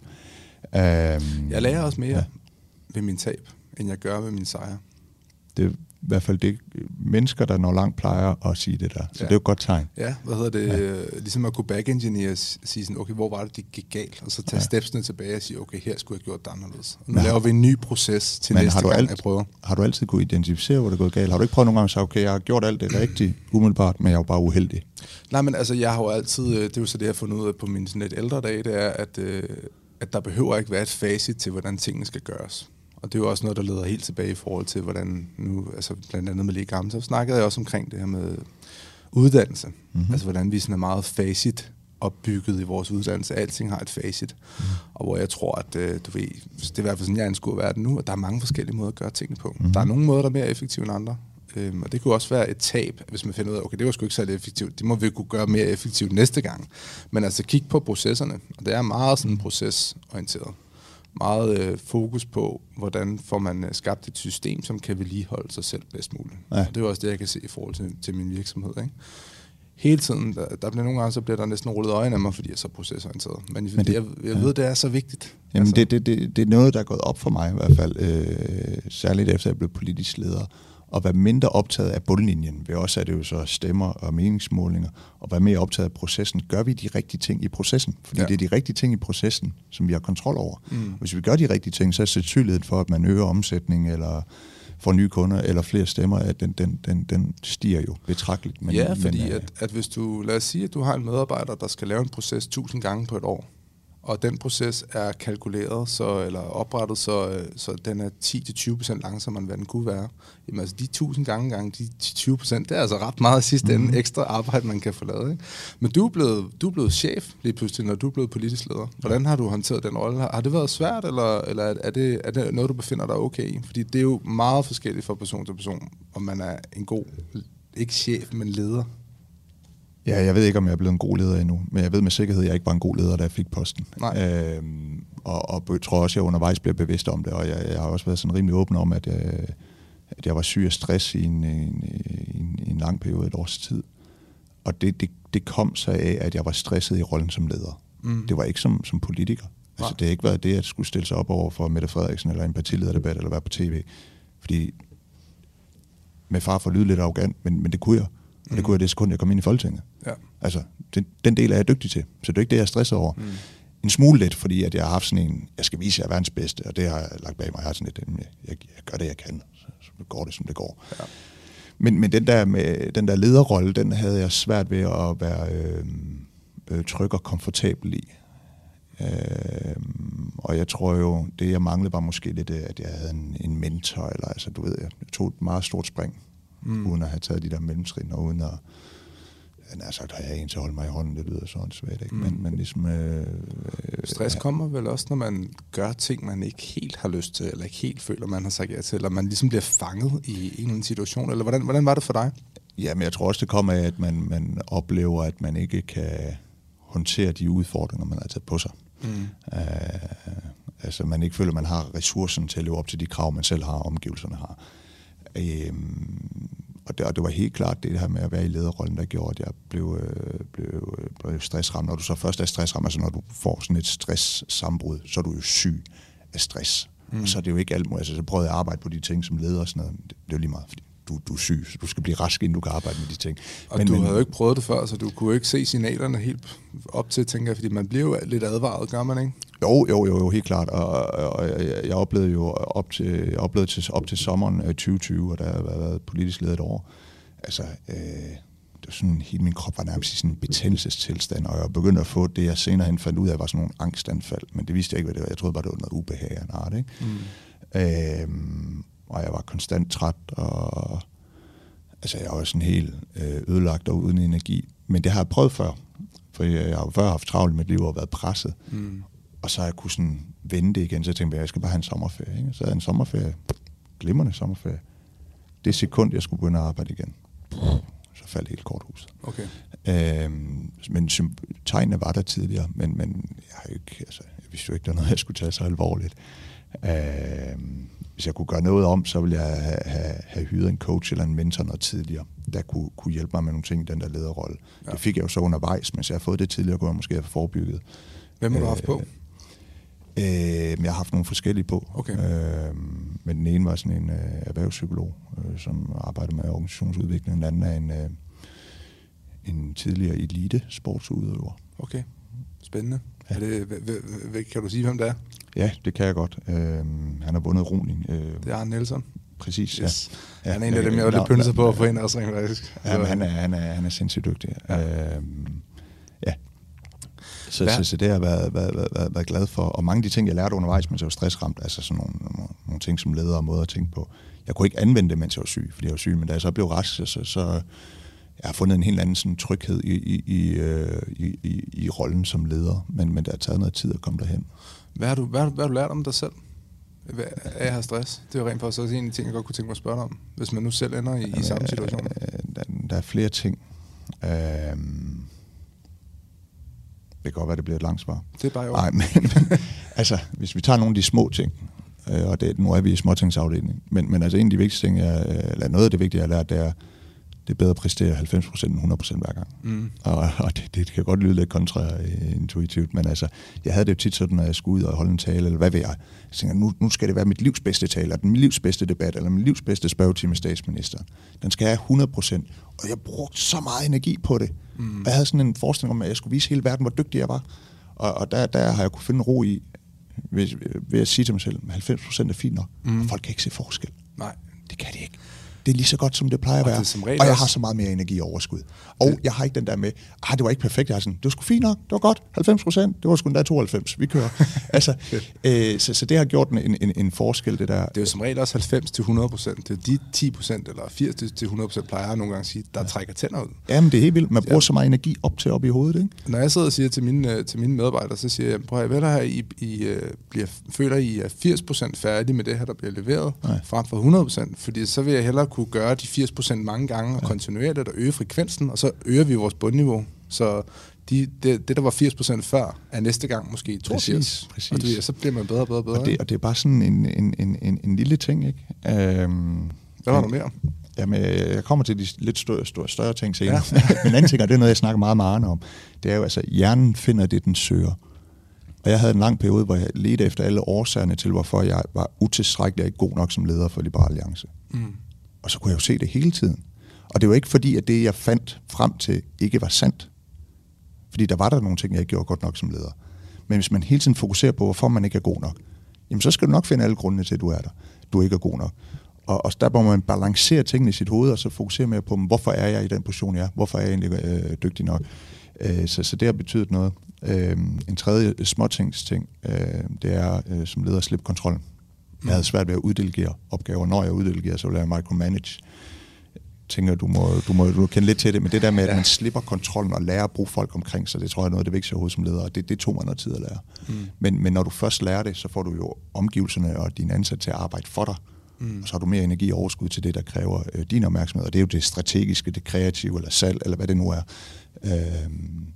Um, jeg lærer også mere ja. ved min tab, end jeg gør ved min sejr. Det er i hvert fald det mennesker, der når langt plejer at sige det der. Så ja. Det er jo et godt tegn. Ja, hvad hedder det? Ja. Ligesom at kunne back-engineer og sige sådan, okay, hvor var det, det gik galt? Og så tage ja. stepsene tilbage og sige, okay, her skulle jeg have gjort det anderledes. Og nu laver vi en ny proces til næste gang, alt, jeg prøver. Har du altid kunne identificere, hvor det er gået galt? Har du ikke prøvet nogle gange at sige, okay, jeg har gjort alt det rigtigt, umiddelbart, men jeg er jo bare uheldig? Nej, men altså, jeg har jo altid, det er jo så det, jeg har fundet ud af på mine sådan lidt ældre dage, det er, at, at der behøver ikke være et facit til, hvordan tingene skal gøres. Og det er jo også noget, der leder helt tilbage i forhold til, hvordan nu, altså blandt andet med Lige Gamle, så snakkede jeg også omkring det her med uddannelse. Mm-hmm. Altså hvordan vi sådan er meget facit opbygget i vores uddannelse. Alting har et facit. Mm. Og hvor jeg tror, at du ved, det er i hvert fald sådan, jeg anskuer verden nu, at der er mange forskellige måder at gøre tingene på. Mm. Der er nogle måder, der er mere effektive end andre. Øhm, og det kunne også være et tab, hvis man finder ud af, okay, det var sgu ikke særlig effektivt. Det må vi kunne gøre mere effektivt næste gang. Men altså kig på processerne. Og det er meget sådan procesorienteret. Meget øh, fokus på, hvordan får man øh, skabt et system, som kan vedligeholde sig selv bedst muligt. Ja. Og det er også det, jeg kan se i forhold til, til min virksomhed. Ikke? Hele tiden, der, der bliver nogle gange, så bliver der næsten rullet øjne af mig, fordi jeg er så procesorienteret. Men, Men det, jeg, jeg ved, det er så vigtigt. Jamen altså. det, det, det, det er noget, der er gået op for mig i hvert fald, øh, særligt efter jeg blev politisk leder. Og være mindre optaget af bundlinjen, ved også er det jo så stemmer og meningsmålinger, og være mere optaget af processen. Gør vi de rigtige ting i processen? Fordi ja. det er de rigtige ting i processen, som vi har kontrol over. Mm. Hvis vi gør de rigtige ting, så er sandsynligheden for, at man øger omsætning, eller får nye kunder, eller flere stemmer, at den, den, den, den stiger jo betragteligt. Men, ja, fordi men, at, at hvis du, lad os sige, at du har en medarbejder, der skal lave en proces tusind gange på et år, og den proces er kalkuleret, så, eller oprettet, så, så den er ti til tyve procent langsommere, end hvad den kunne være. Jamen altså de tusind gange gange de tyve procent, det er altså ret meget i sidste ende mm. ekstra arbejde, man kan få lavet. Ikke? Men du er, blevet, du er blevet chef lige pludselig, når du er blevet politisk leder. Hvordan har du håndteret den rolle? Har det været svært, eller, eller er, det, er det noget, du befinder dig okay i? Fordi det er jo meget forskelligt fra person til person, om man er en god, ikke chef, men leder. Ja, jeg ved ikke, om jeg er blevet en god leder endnu, men jeg ved med sikkerhed, at jeg ikke var en god leder, da jeg fik posten. Øhm, og, og jeg tror også, at jeg undervejs bliver bevidst om det, og jeg, jeg har også været sådan rimelig åben om, at jeg, at jeg var syg af stress i en, en, en, en lang periode, et års tid. Og det, det, det kom så af, at jeg var stresset i rollen som leder. Mm. Det var ikke som, som politiker. Altså, det har ikke været det, at jeg skulle stille sig op over for Mette Frederiksen, eller en partilederdebat, eller være på tv. Fordi, med far for at lyde lidt arrogant, men, men det kunne jeg. Og det mm. kunne jeg det sekund, jeg kom ind i Folketinget. Ja. Altså, den, den del er jeg dygtig til. Så det er ikke det, jeg er stresset over. Mm. En smule lidt, fordi at jeg har haft sådan en, jeg skal vise, at jeg er verdens bedste, og det har jeg lagt bag mig. Jeg har sådan lidt, jeg, jeg, jeg gør det, jeg kan, så, så går det, som det går. Ja. Men, men den der, med, den der lederrolle, den havde jeg svært ved at være øh, øh, tryg og komfortabel i. Øh, og jeg tror jo, det jeg manglede var måske lidt, at jeg havde en, en mentor, eller altså, du ved, jeg tog et meget stort spring, mm. uden at have taget de der mellemtrin, og uden at altså, der er en til at holde mig i hånden, det lyder sådan svært, ikke? Mm. Men, men ligesom... Øh, Stress kommer vel også, når man gør ting, man ikke helt har lyst til, eller ikke helt føler, man har sagt ja til, eller man ligesom bliver fanget i en eller anden situation, eller hvordan, hvordan var det for dig? Ja, men jeg tror også, det kommer af, at man, man oplever, at man ikke kan håndtere de udfordringer, man har taget på sig. Mm. Uh, altså, man ikke føler, at man har ressourcen til at leve op til de krav, man selv har, og omgivelserne har. Uh, og, det, og det var helt klart det her med at være i lederrollen, der gjorde, at jeg blev, øh, blev, blev stressramt. Når du så først er stressramt, altså når du får sådan et stress-sammenbrud, så er du jo syg af stress. Mm. Og så er det jo ikke alt muligt. Altså, så prøvede jeg at arbejde på de ting som leder og sådan noget. Det, det er jo lige meget, fordi du, du er syg, så du skal blive rask, inden du kan arbejde med de ting. Og men, du men, havde jo ikke prøvet det før, så du kunne ikke se signalerne helt op til, tænker jeg, fordi man bliver jo lidt advaret, gør man ikke? Jo, jo, jo, jo helt klart. Og, og jeg, jeg oplevede jo op til, jeg oplevede til, op til sommeren tyve tyve, og der har været politisk ledet et år. Altså, øh, det var sådan, hele min krop var nærmest i sådan en betændelsestilstand, og jeg begyndte at få det, jeg senere hen fandt ud af, var sådan nogle angstanfald. Men det vidste jeg ikke, hvad det var. Jeg troede bare, det var noget ubehag af en art, ikke? Mm. Øh, og jeg var konstant træt, og altså, jeg var sådan helt øh, ødelagt og uden energi. Men det har jeg prøvet før, for jeg har jo før haft travlt i mit liv og været presset. Mm. Og så har jeg kunne sådan vende det igen, så jeg tænkte, at jeg skal bare have en sommerferie. Ikke? Så havde jeg en sommerferie, glimrende sommerferie. Det sekund, jeg skulle begynde at arbejde igen, så faldt helt korthuset. Okay. Øhm, men tegnene var der tidligere, men, men jeg, har ikke, altså, jeg vidste jo ikke, der var noget, jeg skulle tage så alvorligt. Øhm, hvis jeg kunne gøre noget om, så ville jeg have, have, have hyret en coach eller en mentor noget tidligere, der kunne, kunne hjælpe mig med nogle ting i den der lederrolle. Ja. Det fik jeg jo så undervejs, men hvis jeg har fået det tidligere, kunne jeg måske have forebygget. Hvem har du haft på? Øh, jeg har haft nogle forskellige på. Okay. Øh, men den ene var sådan en øh, erhvervspsykolog, øh, som arbejder med organisationsudvikling. Den anden er en, øh, en tidligere elite sportsudøver. Okay, spændende. Ja. Er det, h- h- kan du sige, hvem det er? Ja, det kan jeg godt. Øh, han har vundet roning. Øh, det er Arne Nielsen. Præcis, yes. Ja. Han er en af dem, jeg har lidt pynset på at få ind også, faktisk. Ja, men han er, han, er, han er sindssygt dygtig. Ja. Øh, ja. Så, så, så det har jeg været, været, været, været glad for. Og mange af de ting, jeg lærte undervejs, mens jeg var stressramt, altså sådan nogle, nogle, nogle ting som leder og måder at tænke på. Jeg kunne ikke anvende det, mens jeg var syg, fordi jeg var syg, men da jeg så blev rask, så, så jeg har fundet en helt anden sådan, tryghed i, i, i, i, i, i rollen som leder, men, men det har taget noget tid at komme derhen. Hvad har du, hvad har du, hvad har du lært om dig selv? Hvad er jeg har stress? Det er jo rent for så en af de ting, jeg godt kunne tænke mig at spørge dig om, hvis man nu selv ender i, i samme situation. Der, der er flere ting. Øhm Det kan godt være, det bliver et langt svar. Det er bare jo. Nej, men, men altså, hvis vi tager nogle af de små ting, øh, og det, nu er vi i småtingsafdelingen, men, men altså en af de vigtigste ting, jeg, eller noget af det vigtige, jeg har lært, det er, det er bedre at præstere halvfems procent end hundrede procent hver gang. Mm. Og, og det, det kan godt lyde lidt kontraintuitivt, men altså, jeg havde det jo tit sådan, når jeg skulle ud og holde en tale, eller hvad ved jeg. Jeg tænker, nu, nu skal det være mit livs bedste tale, eller mit livs bedste debat, eller mit livs bedste spørgetime med statsministeren. Den skal have hundrede procent, og jeg brugte så meget energi på det. Mm. Jeg havde sådan en forestilling om, at jeg skulle vise hele verden, hvor dygtig jeg var. Og, og der, der har jeg kunne finde ro i, ved, ved at sige til mig selv, at halvfems procent er fint nok, mm. og folk kan ikke se forskel. Nej. Det kan de ikke. Det er lige så godt, som det plejer at være. Og, og jeg har så meget mere energi og overskud. Og det. Jeg har ikke den der med, ah, det var ikke perfekt. Jeg har sådan, det var sgu fint nok, det var godt, halvfems procent, det var sgu endda tooghalvfems, vi kører. altså, øh, så, så det har gjort en, en, en forskel, det der. Det er jo som regel også halvfems til hundrede procent. Det er de ti procent eller firs til hundrede procent plejer jeg nogle gange at sige, der ja. trækker tænder ud. Jamen, det er helt vildt. Man bruger ja. så meget energi op til op i hovedet, ikke? Når jeg sidder og siger til mine, til mine medarbejdere, så siger jeg, prøv at høre, I, I, I bliver, føler, I er firs procent færdige med det her, der bliver leveret, Nej. frem for hundrede procent. Fordi så vil jeg hellere kunne gøre de firs procent mange gange og ja. kontinuerligt og øge frekvensen, og så øger vi vores bundniveau. Så de, det, det, der var firs procent før, er næste gang måske toogfirs. Præcis, præcis. Og det, så bliver man bedre og bedre og bedre. Og det, og det er bare sådan en, en, en, en, en lille ting, ikke? Øhm, Hvad var der mere? Jamen, jeg kommer til de lidt større, større, større ting senere. Ja. Men en anden ting, og det er noget, jeg snakker meget med Arne om, det er jo, altså, hjernen finder det, den søger. Og jeg havde en lang periode, hvor jeg ledte efter alle årsagerne til, hvorfor jeg var utilstrækkelig og ikke god nok som leder for Liberal Alliance. Mm. Og så kunne jeg jo se det hele tiden. Og det var ikke fordi, at det, jeg fandt frem til, ikke var sandt. Fordi der var der nogle ting, jeg ikke gjorde godt nok som leder. Men hvis man hele tiden fokuserer på, hvorfor man ikke er god nok, jamen så skal du nok finde alle grundene til, at du er der. Du ikke er god nok. Og, og der må man balancere tingene i sit hoved, og så fokusere mere på, hvorfor er jeg i den position, jeg er? Hvorfor er jeg egentlig øh, dygtig nok? Øh, så, så det har betydet noget. Øh, en tredje småtingsting, øh, det er øh, som leder at slippe kontrollen. Jeg havde svært ved at uddelegere opgaver. Når jeg uddelegerer, så vil jeg micromanage. tænker, du må, du må, du må kende lidt til det, men det der med, at man slipper kontrollen og lærer at bruge folk omkring sig, det tror jeg er noget af det vigtigste overhovedet som leder, og det, det tog mig noget tid at lære. Mm. Men, men når du først lærer det, så får du jo omgivelserne og dine ansatte til at arbejde for dig, mm. og så har du mere energi og overskud til det, der kræver øh, din opmærksomhed, og det er jo det strategiske, det kreative, eller salg, eller hvad det nu er. Øh,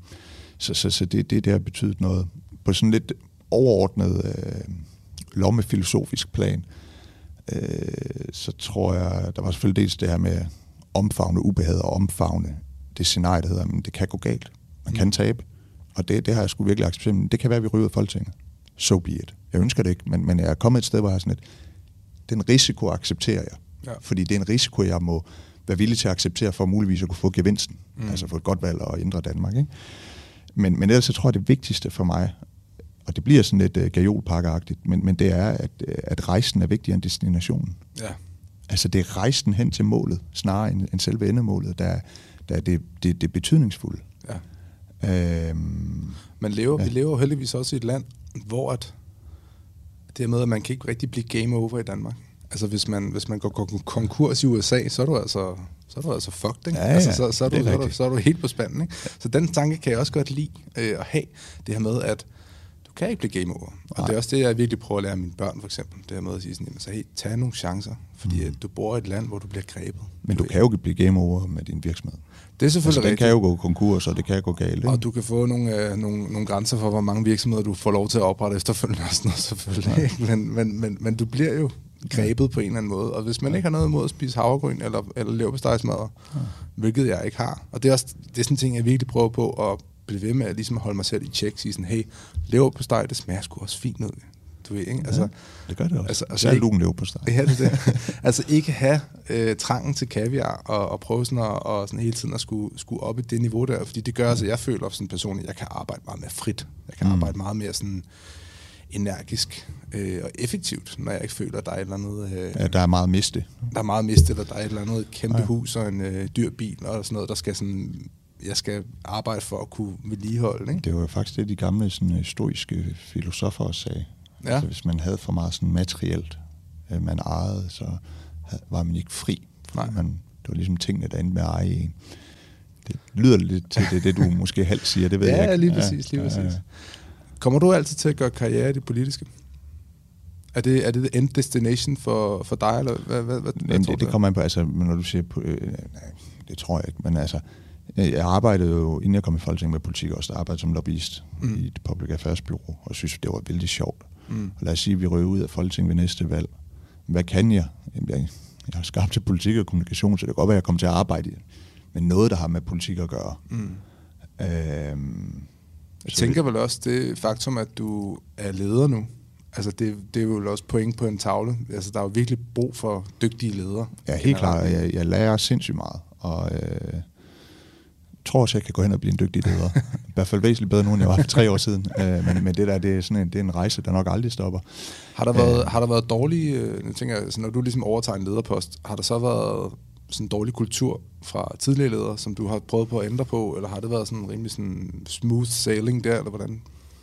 så så, så det, det, det har betydet noget. På sådan lidt overordnet øh, lommefilosofisk plan, øh, så tror jeg, der var selvfølgelig dels det her med omfavne ubehaget og omfavne det scenarie, der hedder, men det kan gå galt. Man kan tabe. Og det, det har jeg sgu virkelig accepteret. Men det kan være, at vi ryger ud af Folketinget. So be it. Jeg ønsker det ikke, men, men jeg er kommet et sted, hvor jeg er sådan et, den risiko accepterer jeg. Ja. Fordi det er en risiko, jeg må være villig til at acceptere, for muligvis at kunne få gevinsten. Mm. Altså få et godt valg og ændre Danmark. Ikke? Men, men ellers så tror jeg, det vigtigste for mig, og det bliver sådan lidt uh, gajolpakke-agtigt, men, men det er, at, at rejsen er vigtigere end destinationen. Ja. Altså det er rejsen hen til målet, snarere end, end selve endemålet, der, der er det, det, det betydningsfulde. Ja. Øhm, man lever, ja. Vi lever jo heldigvis også i et land, hvor at det er med, at man kan ikke rigtig blive game over i Danmark. Altså hvis man, hvis man går konkurs i U S A, så er du altså, så er du altså fucked, ikke? Ja, ja, altså, så, så, er du, er så, er du, så er du helt på spanden, ikke? Så den tanke kan jeg også godt lide øh, at have, det her med, at du kan ikke blive game over. Og Nej. Det er også det, jeg virkelig prøver at lære mine børn, for eksempel. Det her med at sige sådan, jamen, så hey, tag nogle chancer, fordi mm. du bor i et land, hvor du bliver grebet. Men du, du kan jo ikke blive game over med din virksomhed. Det er selvfølgelig altså, rigtigt. Den kan jo gå konkurs, og det kan gå galt. Ikke? Og du kan få nogle, øh, nogle, nogle grænser for, hvor mange virksomheder du får lov til at oprette efterfølgende og sådan noget, selvfølgelig. Ja. Men, men, men, men du bliver jo grebet ja. På en eller anden måde. Og hvis man ja. Ikke har noget imod at spise havregryn eller, eller leverpostejsmadder, ja. Hvilket jeg ikke har. Og det er, også, det er sådan en ting, jeg virkelig prøver på at blive ved med at ligesom holde mig selv i check, sige sådan, hey, leverpostej, det smager sgu også fint ud. Du ved, ikke? Altså, ja, det gør det også. Altså, altså, jeg er lugen leverpostej. Ja, det er det. Altså ikke have øh, trangen til kaviar og, og prøve sådan at, og sådan hele tiden at skulle, skulle op i det niveau der, fordi det gør, ja. Altså, jeg føler sådan personligt, jeg kan arbejde meget mere frit. Jeg kan mm. arbejde meget mere sådan energisk øh, og effektivt, når jeg ikke føler, at der er et eller andet... Øh, ja, der er meget miste. Der er meget miste, eller der er et eller andet kæmpe ja. Hus og en øh, dyr bil og sådan noget, der skal sådan... jeg skal arbejde for at kunne vedligeholde. Ikke? Det var jo faktisk det, de gamle sådan, stoiske filosofer også sagde. Ja. Altså, hvis man havde for meget sådan, materielt, øh, man ejede, så havde, var man ikke fri. Nej. Man, det var ligesom tingene, der endte med at eje en. Det lyder lidt til det, det du måske halvt siger, det ved ja, jeg ikke. Ja, lige præcis. Lige præcis. Ja, ja. Kommer du altid til at gøre karriere i det politiske? Er det, er det the end destination for, for dig, eller hvad, hvad, hvad Jamen, tror det, du? det kommer an på, altså, når du siger, på, øh, nej, det tror jeg ikke, men altså, jeg arbejdede jo, inden jeg kom i Folketinget med politik også, der arbejdede som lobbyist mm. i et public affairs bureau, og synes, det var vældig sjovt. Mm. Og lad os sige, at vi røg ud af Folketinget ved næste valg. Hvad kan jeg? Jeg, jeg har skabt til politik og kommunikation, så det kan godt være, at jeg kommer til at arbejde med noget, der har med politik at gøre. Mm. Øhm, jeg tænker vel også det faktum, at du er leder nu. Altså det, det er jo også point på en tavle. Altså der er jo virkelig brug for dygtige ledere. Ja, helt klart. Jeg, jeg lærer sindssygt meget, og øh, tror også, jeg kan gå hen og blive en dygtig leder. I hvert fald væsentligt bedre nu, end jeg var for tre år siden. Øh, men, men det der, det er sådan en, det er en rejse, der nok aldrig stopper. Har der været, øh, har der været dårlige, øh, jeg tænker, altså, når du ligesom overtager en lederpost, har der så været sådan en dårlig kultur fra tidligere ledere, som du har prøvet på at ændre på, eller har det været sådan rimelig sådan smooth sailing der, eller hvordan?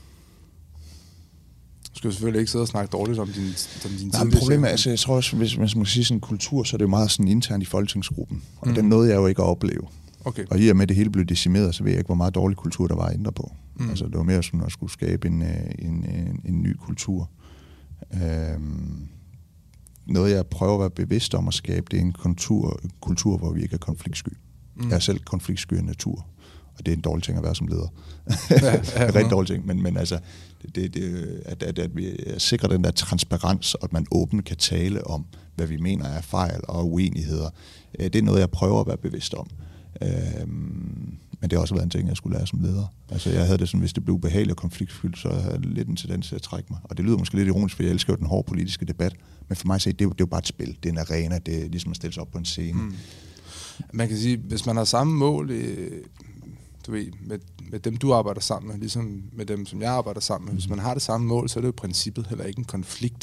Du skal selvfølgelig ikke sidde og snakke dårligt om din, om din Nej, men problemet er, altså, jeg tror også, hvis man skal sige sådan en kultur, så er det jo meget sådan internt i folketingsgruppen. Og mm. den nåede jeg jo ikke at opleve. Okay. Og i og med, at det hele blev decimeret, så ved jeg ikke, hvor meget dårlig kultur, der var at ændre på. Mm. Altså, det var mere sådan at skulle skabe en, en, en, en ny kultur. Øhm, noget, jeg prøver at være bevidst om at skabe, det er en kultur, kultur hvor vi ikke er konfliktsky. Mm. Jeg er selv konfliktsky af natur. Og det er en dårlig ting at være som leder. Ja, ja, ja. En rigtig dårlig ting, men, men altså, det, det, at, at, at vi sikrer den der transparens, og at man åbent kan tale om, hvad vi mener er fejl og uenigheder. Det er noget, jeg prøver at være bevidst om. Øhm, men det har også været en ting, jeg skulle lære som leder. Altså, jeg havde det sådan, hvis det blev ubehageligt og konfliktfyldt, så havde jeg lidt en tendens til at trække mig. Og det lyder måske lidt ironisk, for jeg elsker jo den hårde politiske debat. Men for mig så det er jo, det er jo bare et spil. Det er en arena. Det er ligesom at stille sig op på en scene. Mm. Man kan sige, hvis man har samme mål, øh, du ved, med, med dem, du arbejder sammen med, ligesom med dem, som jeg arbejder sammen med. Mm. Hvis man har det samme mål, så er det jo i princippet heller ikke en konflikt.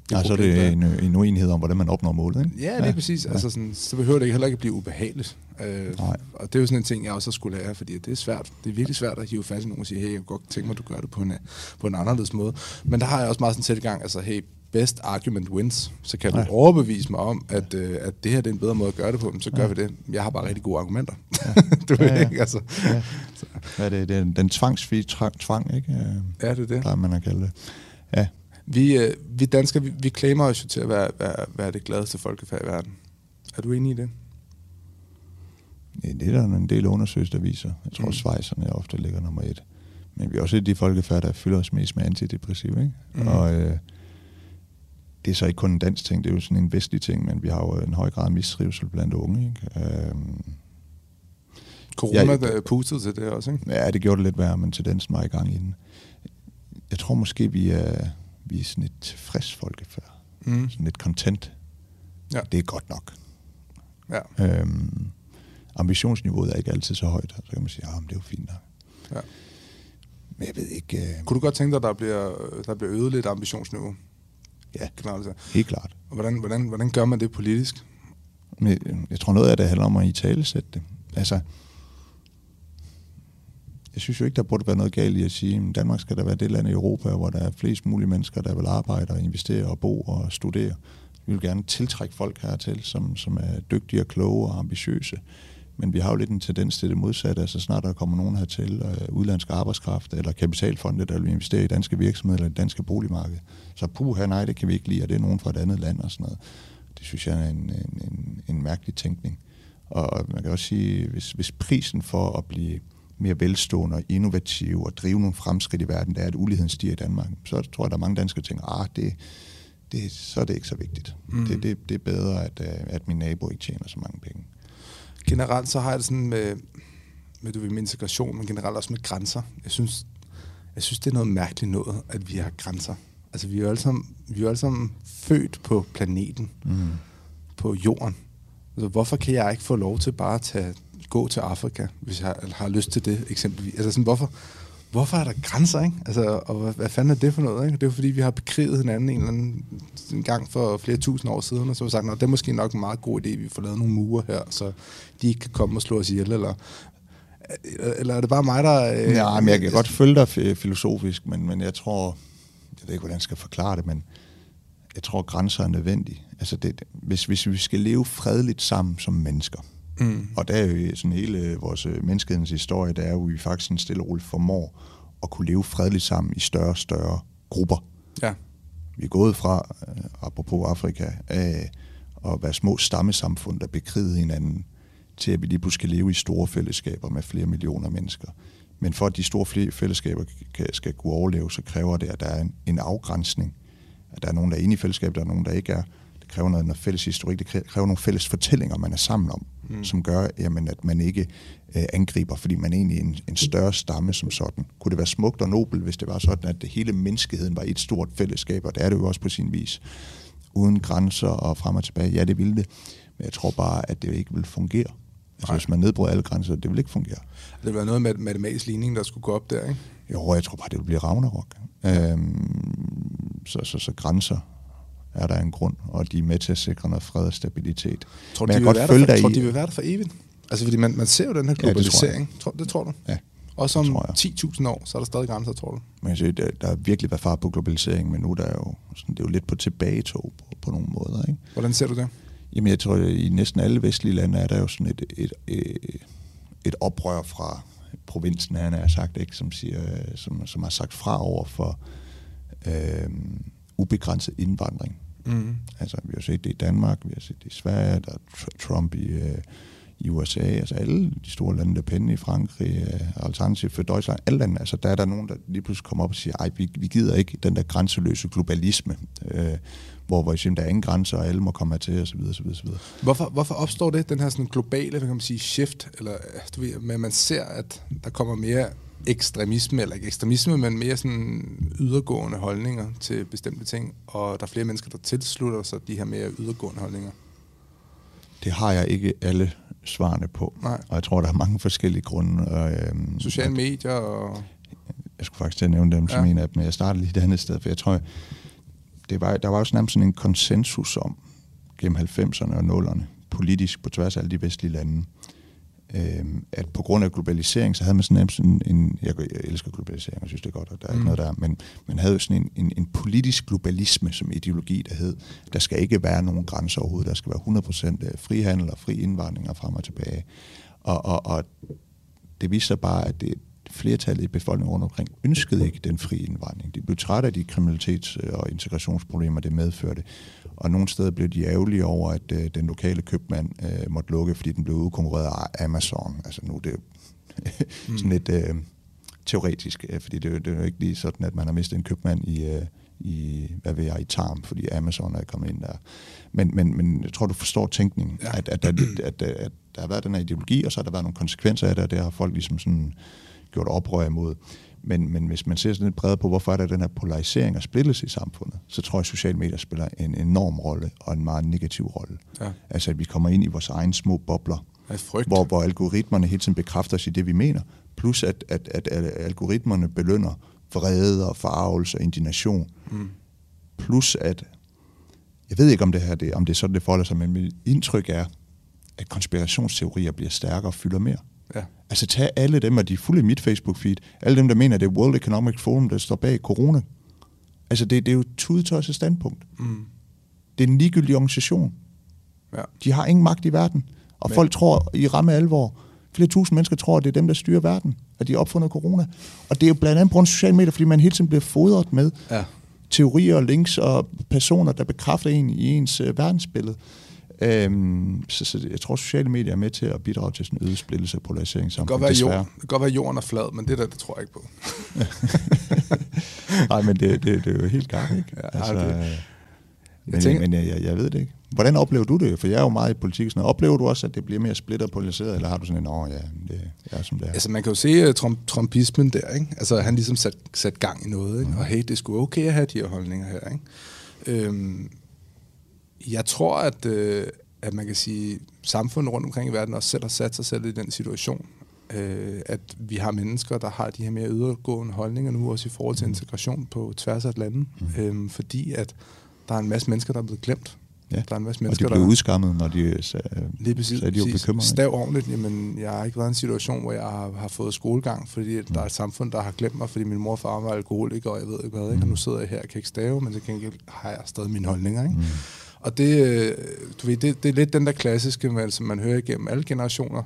det ja, så er det en, en uenighed om, hvordan man opnår målet, ikke? Ja, det er ja. præcis. Altså sådan, så behøver det heller ikke at blive ubehageligt. Øh, Nej. og det er jo sådan en ting, jeg også skulle lære, fordi det er svært. Det er virkelig svært at hive fast i nogen og sige, hey, jeg kunne godt tænke mig, at du gør det på en, på en anderledes måde. Men der har jeg også meget sådan en tilgang, altså, hey, best argument wins. Så kan ja. du overbevise mig om, at, øh, at det her det er en bedre måde at gøre det på, så gør ja. vi det. Jeg har bare rigtig gode argumenter. Ja. du ved ja, ja. ikke, altså. Ja. Hvad er det? Det er den tvangsfri tvang, tvang, ikke? Ja, det er det. Plejer man at kalde det. Ja. Vi, øh, vi danskere, vi, vi claimer os jo til at være, være, være det gladeste folkefærd i verden. Er du enig i det? Ja, det er der en del undersøgelser, der viser. Jeg tror, mm. Schweizerne ofte ligger nummer et. Men vi er også et af de folkefærd, der fylder os mest med antidepressiv, ikke? Mm. Og øh, det er så ikke kun en dansk ting, det er jo sådan en vestlig ting, men vi har jo en høj grad af mistrivsel blandt unge, ikke? Øhm, Corona, ja, der pustede til det også, ikke? Ja, det gjorde det lidt værre, men tendensen var i gang i den. Jeg tror måske, vi er, vi er sådan et tilfreds folkefærd. Mm. Sådan lidt content. Ja. Det er godt nok. Ja. Øhm, ambitionsniveauet er ikke altid så højt. Så kan man sige, ja, men det er jo fint nok. Ja. Men jeg ved ikke... Øh... Kunne du godt tænke dig, at der bliver, der bliver øget lidt ambitionsniveau? Ja, Knald, helt klart. Og hvordan, hvordan, hvordan gør man det politisk? Jeg, jeg tror noget af det handler om at italesætte det. Altså, jeg synes jo ikke, der burde være noget galt i at sige, at Danmark skal da være det land i Europa, hvor der er flest mulige mennesker, der vil arbejde og investere og bo og studere. Vi vil gerne tiltrække folk hertil, som, som er dygtige og kloge og ambitiøse. Men vi har jo lidt en tendens til det modsatte. Altså snart der kommer nogen hertil, uh, udlandsk arbejdskraft eller kapitalfonde, der vil investere i danske virksomheder eller i danske boligmarked. Så puha, nej, det kan vi ikke lide, og det er nogen fra et andet land og sådan noget. Det synes jeg er en, en, en, en mærkelig tænkning. Og man kan også sige, hvis, hvis prisen for at blive mere velstående og innovativ og drive nogle fremskridt i verden, der er, at uligheden stiger i Danmark, så tror jeg, der er mange danskere, der tænker, ah, det, det, så er det ikke så vigtigt. Mm. Det, det, det er bedre, at, at min nabo ikke tjener så mange penge. Generelt så har jeg det sådan med, med, du ved, med integration, men generelt også med grænser. Jeg synes, jeg synes, det er noget mærkeligt noget, at vi har grænser. Altså, vi er jo alle sammen, vi er jo alle sammen født på planeten, mm. på jorden. Altså, hvorfor kan jeg ikke få lov til bare at tage, gå til Afrika, hvis jeg har, har lyst til det, eksempelvis? Altså, sådan, hvorfor, hvorfor er der grænser, ikke? Altså, og hvad, hvad fanden er det for noget, ikke? Det er jo fordi, vi har bekriget hinanden en eller anden en gang for flere tusind år siden, og så har vi sagt, at det er måske nok en meget god idé, at vi får lavet nogle mure her, så de ikke kan komme og slå os ihjel, eller, eller er det bare mig, der... Øh, ja, men jeg kan godt følge dig filosofisk, men, men jeg tror, jeg ved ikke, hvordan jeg skal forklare det, men jeg tror, grænser er nødvendige. Altså, det, hvis, hvis vi skal leve fredeligt sammen som mennesker, mm. og der er jo sådan hele vores menneskehedens historie, der er jo, vi faktisk en stille og roligt formår at kunne leve fredeligt sammen i større og større grupper. Ja. Vi er gået fra, øh, apropos Afrika, af at være små stammesamfund, der bekrigede hinanden, til at vi lige pludselig skal leve i store fællesskaber med flere millioner mennesker. Men for at de store fællesskaber kan, skal kunne overleve, så kræver det, at der er en, en afgrænsning. At der er nogen, der er inde i fællesskabet, der er nogen, der ikke er. Det kræver noget, noget fælles historik, det kræver nogle fælles fortællinger, man er sammen om, mm. som gør, jamen, at man ikke øh, angriber, fordi man er egentlig en, en større stamme som sådan. Kunne det være smukt og nobel, hvis det var sådan, at det hele menneskeheden var et stort fællesskab, og det er det jo også på sin vis. Uden grænser og frem og tilbage. Ja, det ville det. Men jeg tror bare, at det ikke vil fungere. Altså, hvis man nedbryder alle grænser, det vil ikke fungere. Det vil være noget med matematisk ligning, der skulle gå op der, ikke? Jo, jeg tror bare, det vil blive Ragnarok. Øhm, så, så, så grænser er der en grund, og de er med til at sikre noget fred og stabilitet. Tror du, de, vil, for, tror, de vil være der for evigt? Altså, fordi man, man ser jo den her globalisering. Ja, det, tror det tror du? Ja. Også om ti tusind år, så er der stadig grænser, tror du? Men jeg siger, der, der har virkelig været fart på globalisering, men nu er der jo, sådan, det er jo lidt på tilbagetog på, på nogle måder, ikke? Hvordan ser du det? Jamen, jeg tror, at i næsten alle vestlige lande er der jo sådan et, et, et, et oprør fra provinsen, han har sagt, ikke, som, siger, som, som har sagt fra over for øh, ubegrænset indvandring. Mm. Altså, vi har set det i Danmark, vi har set det i Sverige, der er Trump i, øh, i U S A, altså alle de store lande, der pænder i Frankrig, øh, Alternativ for Deutschland, alle lande, altså der er der nogen, der lige pludselig kommer op og siger, ej, vi, vi gider ikke den der grænseløse globalisme, øh, hvor, hvor der er ingen grænser, og alle må komme hertil, og så videre, så videre, så videre. Hvorfor, hvorfor opstår det, den her sådan globale, hvad kan man sige, shift, eller du ved, men man ser, at der kommer mere ekstremisme, eller ikke ekstremisme, men mere sådan ydergående holdninger til bestemte ting, og der er flere mennesker, der tilslutter sig de her mere ydergående holdninger? Det har jeg ikke alle svarene på. Nej. Og jeg tror, der er mange forskellige grunde. Og, øhm, Sociale medier og... Jeg skulle faktisk til at nævne dem som ja. en af dem, men jeg starter lige et andet sted, for jeg tror, det var, der var jo nærmest sådan en konsensus om, gennem halvfemserne og nullerne, politisk på tværs af alle de vestlige lande, øh, at på grund af globalisering, så havde man sådan nærmest en, en jeg, jeg elsker globalisering, jeg synes det er godt, og der er mm. ikke noget der, men man havde jo sådan en, en, en politisk globalisme som ideologi, der hed, der skal ikke være nogen grænser overhovedet, der skal være hundrede procent frihandel og fri indvandring og frem og tilbage. Og, og, og det viste sig bare, at det flertallet i befolkningen rundt omkring ønskede ikke den frie indvandring. De blev trætte af de kriminalitets- og integrationsproblemer, det medførte. Og nogle steder blev de ærgerlige over, at øh, den lokale købmand øh, måtte lukke, fordi den blev udkonkurreret af Amazon. Altså nu er det jo mm. sådan lidt øh, teoretisk, øh, fordi det, det er jo ikke lige sådan, at man har mistet en købmand i, øh, i hvad ved jeg, i Tarm, fordi Amazon er kommet ind der. Men, men, men jeg tror, du forstår tænkningen, ja. at, at, at, at, at, at der har været den her ideologi, og så har der været nogle konsekvenser af det, og det har folk ligesom sådan gjort oprør imod. Men, men hvis man ser sådan lidt bredere på, hvorfor er der den her polarisering og splittelse i samfundet, så tror jeg, at sociale medier spiller en enorm rolle, og en meget negativ rolle. Ja. Altså, at vi kommer ind i vores egne små bobler, hvor, hvor algoritmerne hele tiden bekræfter os i det, vi mener, plus at, at, at, at algoritmerne belønner vrede og forarvelse og indignation. Mm. Plus at, jeg ved ikke, om det her det, om det er sådan, det forholder sig, men mit indtryk er, at konspirationsteorier bliver stærkere og fylder mere. Ja. Altså tag alle dem, og de er fulde i mit Facebook-feed, alle dem, der mener, at det er World Economic Forum, der står bag corona. Altså det, det er jo et tudetosset standpunkt. Mm. Det er en ligegyldig organisation. Ja. De har ingen magt i verden. Og men folk tror i ramme alvor, flere tusind mennesker tror, at det er dem, der styrer verden, at de har opfundet corona. Og det er jo blandt andet på grund af sociale medier, fordi man hele tiden bliver fodret med ja. teorier og links og personer, der bekræfter en i ens uh, verdensbillede. Øhm, så, så jeg tror, sociale medier er med til at bidrage til sådan en øget splittelse og polarisering. Det kan godt være, jord, det kan godt være jorden er flad, men det der, det tror jeg ikke på. Nej, men det, det, det er jo helt galt, ikke? Ja, altså, det. Men, jeg, tænker, men jeg, jeg ved det ikke. Hvordan oplever du det? For jeg er jo meget i politik. Sådan, oplever du også, at det bliver mere splittet og polariseret, eller har du sådan en, åh ja, det er som det er? Altså man kan jo se uh, Trump, Trumpismen der, ikke? Altså han ligesom sat, sat gang i noget, ikke? Mm. Og hey, det er sgu okay at have de her holdninger her, ikke? Øhm, jeg tror, at, øh, at man kan sige, samfundet rundt omkring i verden også selv har sat sig selv i den situation, øh, at vi har mennesker, der har de her mere ydergående holdninger nu, også i forhold til integration på tværs af et land, mm. øhm, fordi at der er en masse mennesker, der er blevet glemt. Ja. Der er en masse mennesker, og de blev udskammet, når de sagde, lige præcis, sagde, de var bekymrede. Stav ordentligt. Jamen, jeg har ikke været i en situation, hvor jeg har, har fået skolegang, fordi mm. der er et samfund, der har glemt mig, fordi min mor og far var alkoholiker, og jeg ved ikke hvad, ikke? Og nu sidder jeg her og kan ikke stave, men til gengæld har jeg stadig mine holdninger, ikke? Mm. Og det, du ved, det, det er lidt den der klassiske, som man hører igennem alle generationer.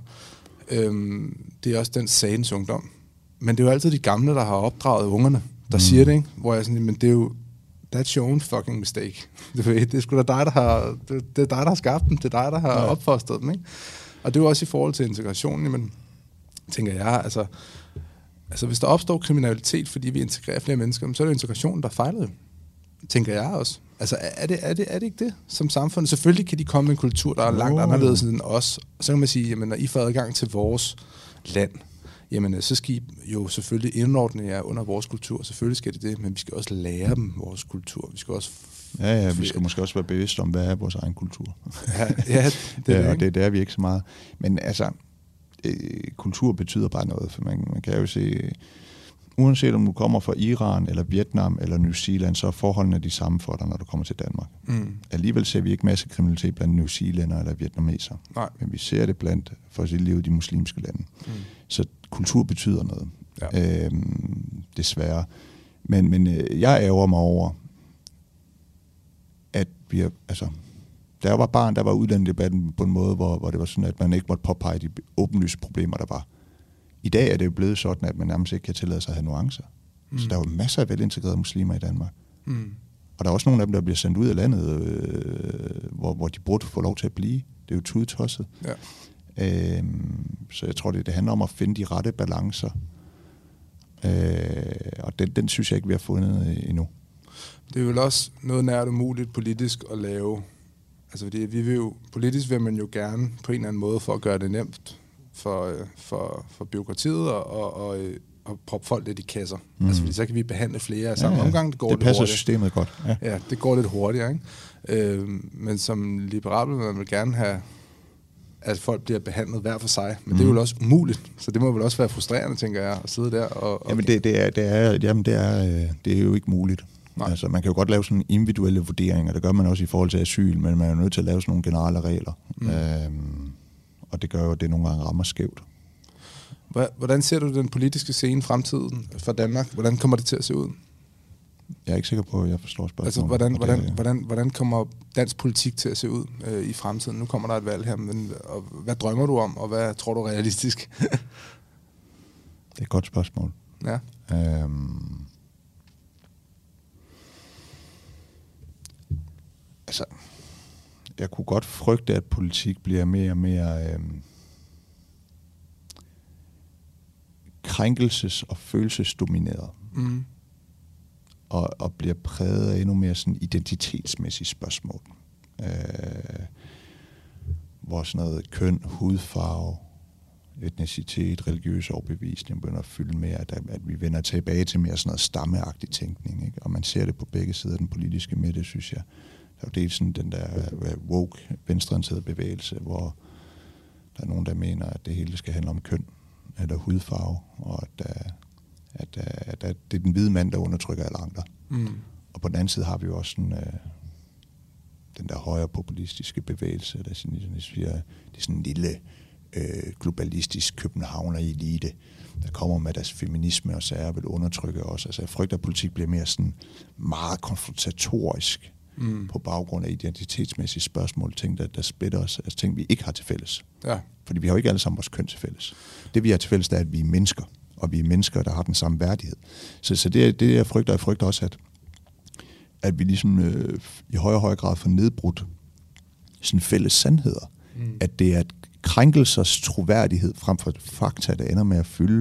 Øhm, det er også den sagens ungdom. Men det er jo altid de gamle, der har opdraget ungerne, der mm. siger det, ikke? Hvor jeg sådan, men det er jo that's your own fucking mistake. Du ved, det er sgu da dig, der har, det, det er dig, der har skabt dem, det er dig, der har ja. opfostret dem, ikke? Og det er jo også i forhold til integrationen, men tænker jeg, altså, altså hvis der opstår kriminalitet, fordi vi integrerer flere mennesker, så er det integrationen, der fejler, tænker jeg også. Altså, er det, er, det, er det ikke det som samfund? Selvfølgelig kan de komme med en kultur, der er langt oh. anderledes end os. Så kan man sige, jamen, når I får adgang til vores land, jamen, så skal I jo selvfølgelig indordne jer under vores kultur. Selvfølgelig skal det det, men vi skal også lære dem vores kultur. Vi skal også... Ja, ja, vi skal måske også være bevidste om, hvad er vores egen kultur. Ja, ja det er ja, og det, det er vi ikke så meget. Men altså, øh, kultur betyder bare noget, for man, man kan jo se... Uanset om du kommer fra Iran, eller Vietnam, eller New Zealand, så er forholdene de samme for dig, når du kommer til Danmark. Mm. Alligevel ser vi ikke masse kriminalitet blandt New Zealænder eller vietnameser. Nej. Men vi ser det blandt, for at sige, livet i de muslimske lande. Mm. Så kultur betyder noget. Ja. Øhm, desværre. Men, men øh, jeg ærger mig over, at vi er, altså, da jeg var barn, der var udlændingedebatten på en måde, hvor, hvor det var sådan, at man ikke måtte påpege de åbenlyse problemer, der var. I dag er det jo blevet sådan, at man nærmest ikke kan tillade sig at have nuancer. Mm. Så der er jo masser af velintegrerede muslimer i Danmark. Mm. Og der er også nogle af dem, der bliver sendt ud af landet, øh, hvor, hvor de burde få lov til at blive. Det er jo tudetosset. Ja. Øhm, så jeg tror, det, det handler om at finde de rette balancer. Øh, og den, den synes jeg ikke, vi har fundet endnu. Det er jo også noget nært umuligt politisk at lave. Altså, fordi vi vil jo, politisk vil man jo gerne på en eller anden måde for at gøre det nemt for, for, for byråkratiet og, og, og, og proppe folk lidt i kasser. Mm. Altså, fordi så kan vi behandle flere af samme ja, ja. omgang. Det, går det passer lidt systemet godt. Ja. ja, det går lidt hurtigere, ikke? Øh, men som liberal vil man vil gerne have, at folk bliver behandlet hver for sig. Men mm. det er jo også umuligt. Så det må vel også være frustrerende, tænker jeg, at sidde der og... og jamen, det, det, er, det, er, jamen det, er, det er jo ikke muligt. Nej. Altså, man kan jo godt lave sådan individuelle vurderinger, det gør man også i forhold til asyl, men man er jo nødt til at lave sådan nogle generelle regler. Mm. Øhm, og det gør jo, at det nogle gange rammer skævt. Hvordan ser du den politiske scene i fremtiden for Danmark? Hvordan kommer det til at se ud? Jeg er ikke sikker på, at jeg forstår spørgsmålet. Altså, hvordan, det, hvordan, hvordan, hvordan kommer dansk politik til at se ud øh, i fremtiden? Nu kommer der et valg her, men og hvad drømmer du om, og hvad tror du er realistisk? Det er et godt spørgsmål. Ja. Øhm, altså, jeg kunne godt frygte, at politik bliver mere og mere øhm, krænkelses- og følelsesdomineret. Mm. Og, og bliver præget af endnu mere sådan identitetsmæssige spørgsmål. Øh, hvor sådan noget køn, hudfarve, etnicitet, religiøs overbevisning begynder at fylde mere, at, at vi vender tilbage til mere sådan noget stammeagtig tænkning. Ikke? Og man ser det på begge sider af den politiske midte, synes jeg. Der er jo dels sådan den der woke, venstreorienterede bevægelse, hvor der er nogen, der mener, at det hele skal handle om køn eller hudfarve, og at, at, at, at, at det er den hvide mand, der undertrykker alle andre. Mm. Og på den anden side har vi jo også sådan, uh, den der højre populistiske bevægelse, der sådan, siger, det er sådan en lille uh, globalistisk københavner elite, der kommer med deres feminisme og sager vil undertrykke os. Altså jeg frygter, at politik bliver mere sådan meget konfrontatorisk mm. på baggrund af identitetsmæssige spørgsmål, ting, der, der splitter os, altså ting, vi ikke har til fælles. Ja. Fordi vi har jo ikke alle sammen vores køn til fælles. Det vi har til fælles, det er, at vi er mennesker, og vi er mennesker, der har den samme værdighed. Så, så det er det, jeg frygter. Jeg frygter også, at, at vi ligesom øh, i højere og højere grad får nedbrudt sådan fælles sandheder. Mm. At det er et krænkelsers troværdighed frem for fakta, der ender med at fylde.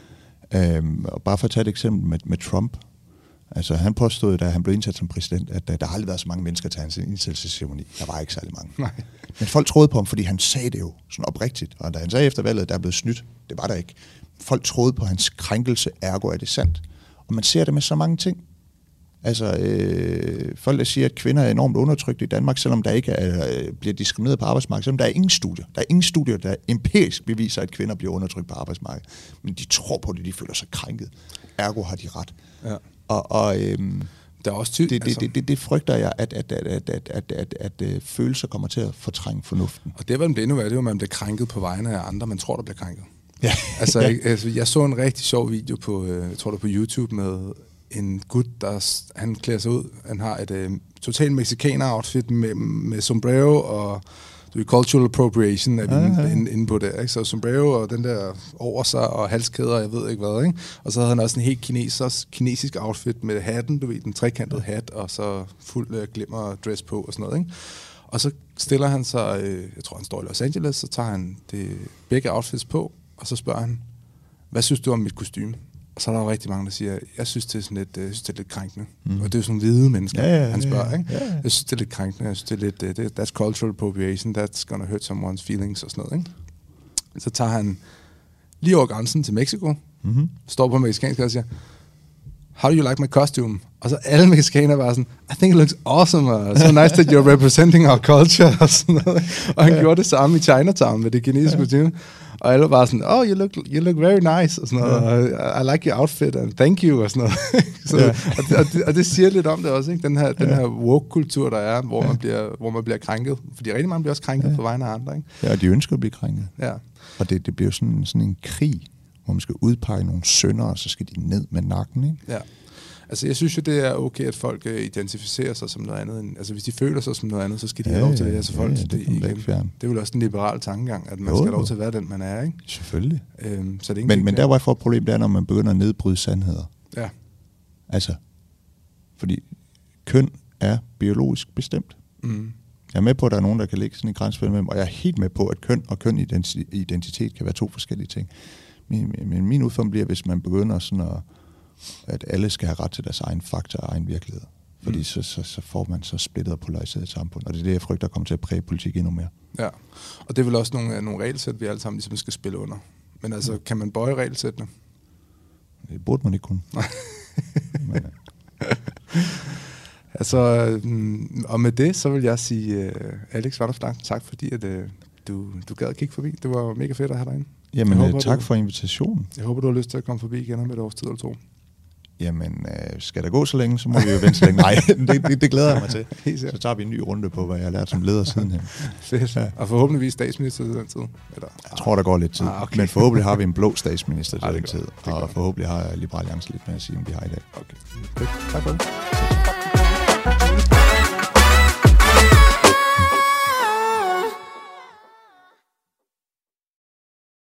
Øhm, og bare for at tage et eksempel med, med Trump. Altså han påstod, da han blev indsat som præsident, at der, der har aldrig været så mange mennesker til hans indsættelsesceremoni. Der var ikke særlig mange. Nej. Men folk troede på ham, fordi han sagde det jo sådan oprigtigt. Og da han sagde efter valget, der er blevet snydt, det var der ikke. Folk troede på hans krænkelse, ergo er det sandt. Og man ser det med så mange ting. Altså, øh, folk der siger, at kvinder er enormt undertrykt i Danmark, selvom der ikke er, øh, bliver diskrimineret på arbejdsmarkedet, selvom der er ingen studier. Der er ingen studier, der empirisk beviser, at kvinder bliver undertrykt på arbejdsmarkedet. Men de tror på det, de føler sig krænket. Ergo har de ret. Ja. Og, og øhm, der er også ty- det, det, altså. det, det, det frygter jeg, at, at, at, at, at, at, at, at, at følelser kommer til at fortrænge fornuften. Og det, hvad det endnu er, det er jo, at man bliver krænket på vegne af andre, man tror, der bliver krænket. Ja. altså, ja. Jeg, altså, jeg så en rigtig sjov video på, jeg tror det på YouTube, med en gut, der han klæder sig ud. Han har et uh, totalt mexikaner-outfit med, med sombrero og du, cultural appropriation er vi ja, ja. inde, inde på det. Ikke? Så sombrero og den der over sig og halskæder, jeg ved ikke hvad. Ikke? Og så havde han også en helt kineser, kinesisk outfit med hatten, du ved, den trekantede hat, og så fuld uh, glimmer dress på og sådan noget. Ikke? Og så stiller han sig, øh, jeg tror han står i Los Angeles, så tager han det, begge outfits på, og så spørger han, hvad synes du om mit kostume? Og så er der jo rigtig mange, der siger, jeg synes, det er, sådan lidt, jeg synes, det er lidt krænkende. Mm. Og det er jo sådan hvide mennesker, ja, ja, han spørger. Ikke? Ja, ja. Jeg synes, det er lidt krænkende. Jeg synes, det er lidt, det, that's cultural appropriation, that's gonna hurt someone's feelings og sådan noget. Ikke? Så tager han lige over grænsen til Mexico, mm-hmm. står på mexicansk og siger, how do you like my costume? Og så alle mexikanere var sådan, I think it looks awesome, uh, so nice that you're representing our culture, og sådan noget. Og han ja. gjorde det samme i Chinatown med det kinesiske kostume. Og alle var sådan, oh, you look, you look very nice, og sådan noget. Yeah. I like your outfit, and thank you, og sådan noget. så, yeah. og, det, og, det, og det siger lidt om det også, ikke? Den her, yeah. den her woke-kultur, der er, hvor, yeah. man bliver, hvor man bliver krænket. Fordi rigtig mange bliver også krænket yeah. på vegne af andre, ikke? Ja, og de ønsker at blive krænket. Ja. Og det, det bliver sådan, sådan en krig, hvor man skal udpege nogle synder, og så skal de ned med nakken, ikke? Ja. Altså, jeg synes jo, det er okay, at folk uh, identificerer sig som noget andet. End, altså, hvis de føler sig som noget andet, så skal de ja, have lov til det. Altså, folk, ja, det, det, igen, det er vel også en liberal tankegang, at man jo, skal have lov til at være den, man er, ikke? Selvfølgelig. Øhm, så det er men, men der, hvor jeg får et problem, det er, når man begynder at nedbryde sandheder. Ja. Altså, fordi køn er biologisk bestemt. Mm. Jeg er med på, at der er nogen, der kan lægge sådan en grænse mellem, og jeg er helt med på, at køn og kønidentitet kan være to forskellige ting. Men min, min udfordring bliver, hvis man begynder sådan at at alle skal have ret til deres egen fakta og egen virkelighed. Fordi mm. så, så, så får man så splittet og polariseret et samfund. Og det er det, jeg frygter kommer til at præge politik endnu mere. Ja, og det er vel også nogle, nogle regelsæt, vi alle sammen ligesom skal spille under. Men altså, mm. kan man bøje regelsættene? Det burde man ikke kunne. Men, altså, og med det, så vil jeg sige, uh, Alex Vanopslagh, tak fordi at, uh, du, du gad at kigge forbi. Det var mega fedt at have dig inde. Jamen, håber, tak du, for invitationen. Jeg håber, du har lyst til at komme forbi igen om et års tid eller to. jamen, øh, skal der gå så længe, så må vi jo vente så længe. Nej, det, det, det glæder jeg mig til. Så tager vi en ny runde på, hvad jeg har lært som leder sidenhen. Fedt. Ja. Og forhåbentlig statsminister til den tid? Eller? Jeg tror, der går lidt tid. Ah, okay. Men forhåbentlig har vi en blå statsminister til ah, den tid. Og godt. Forhåbentlig har Liberal Alliance lidt mere at sige, end vi har i dag. Okay. Fedt. Tak for det.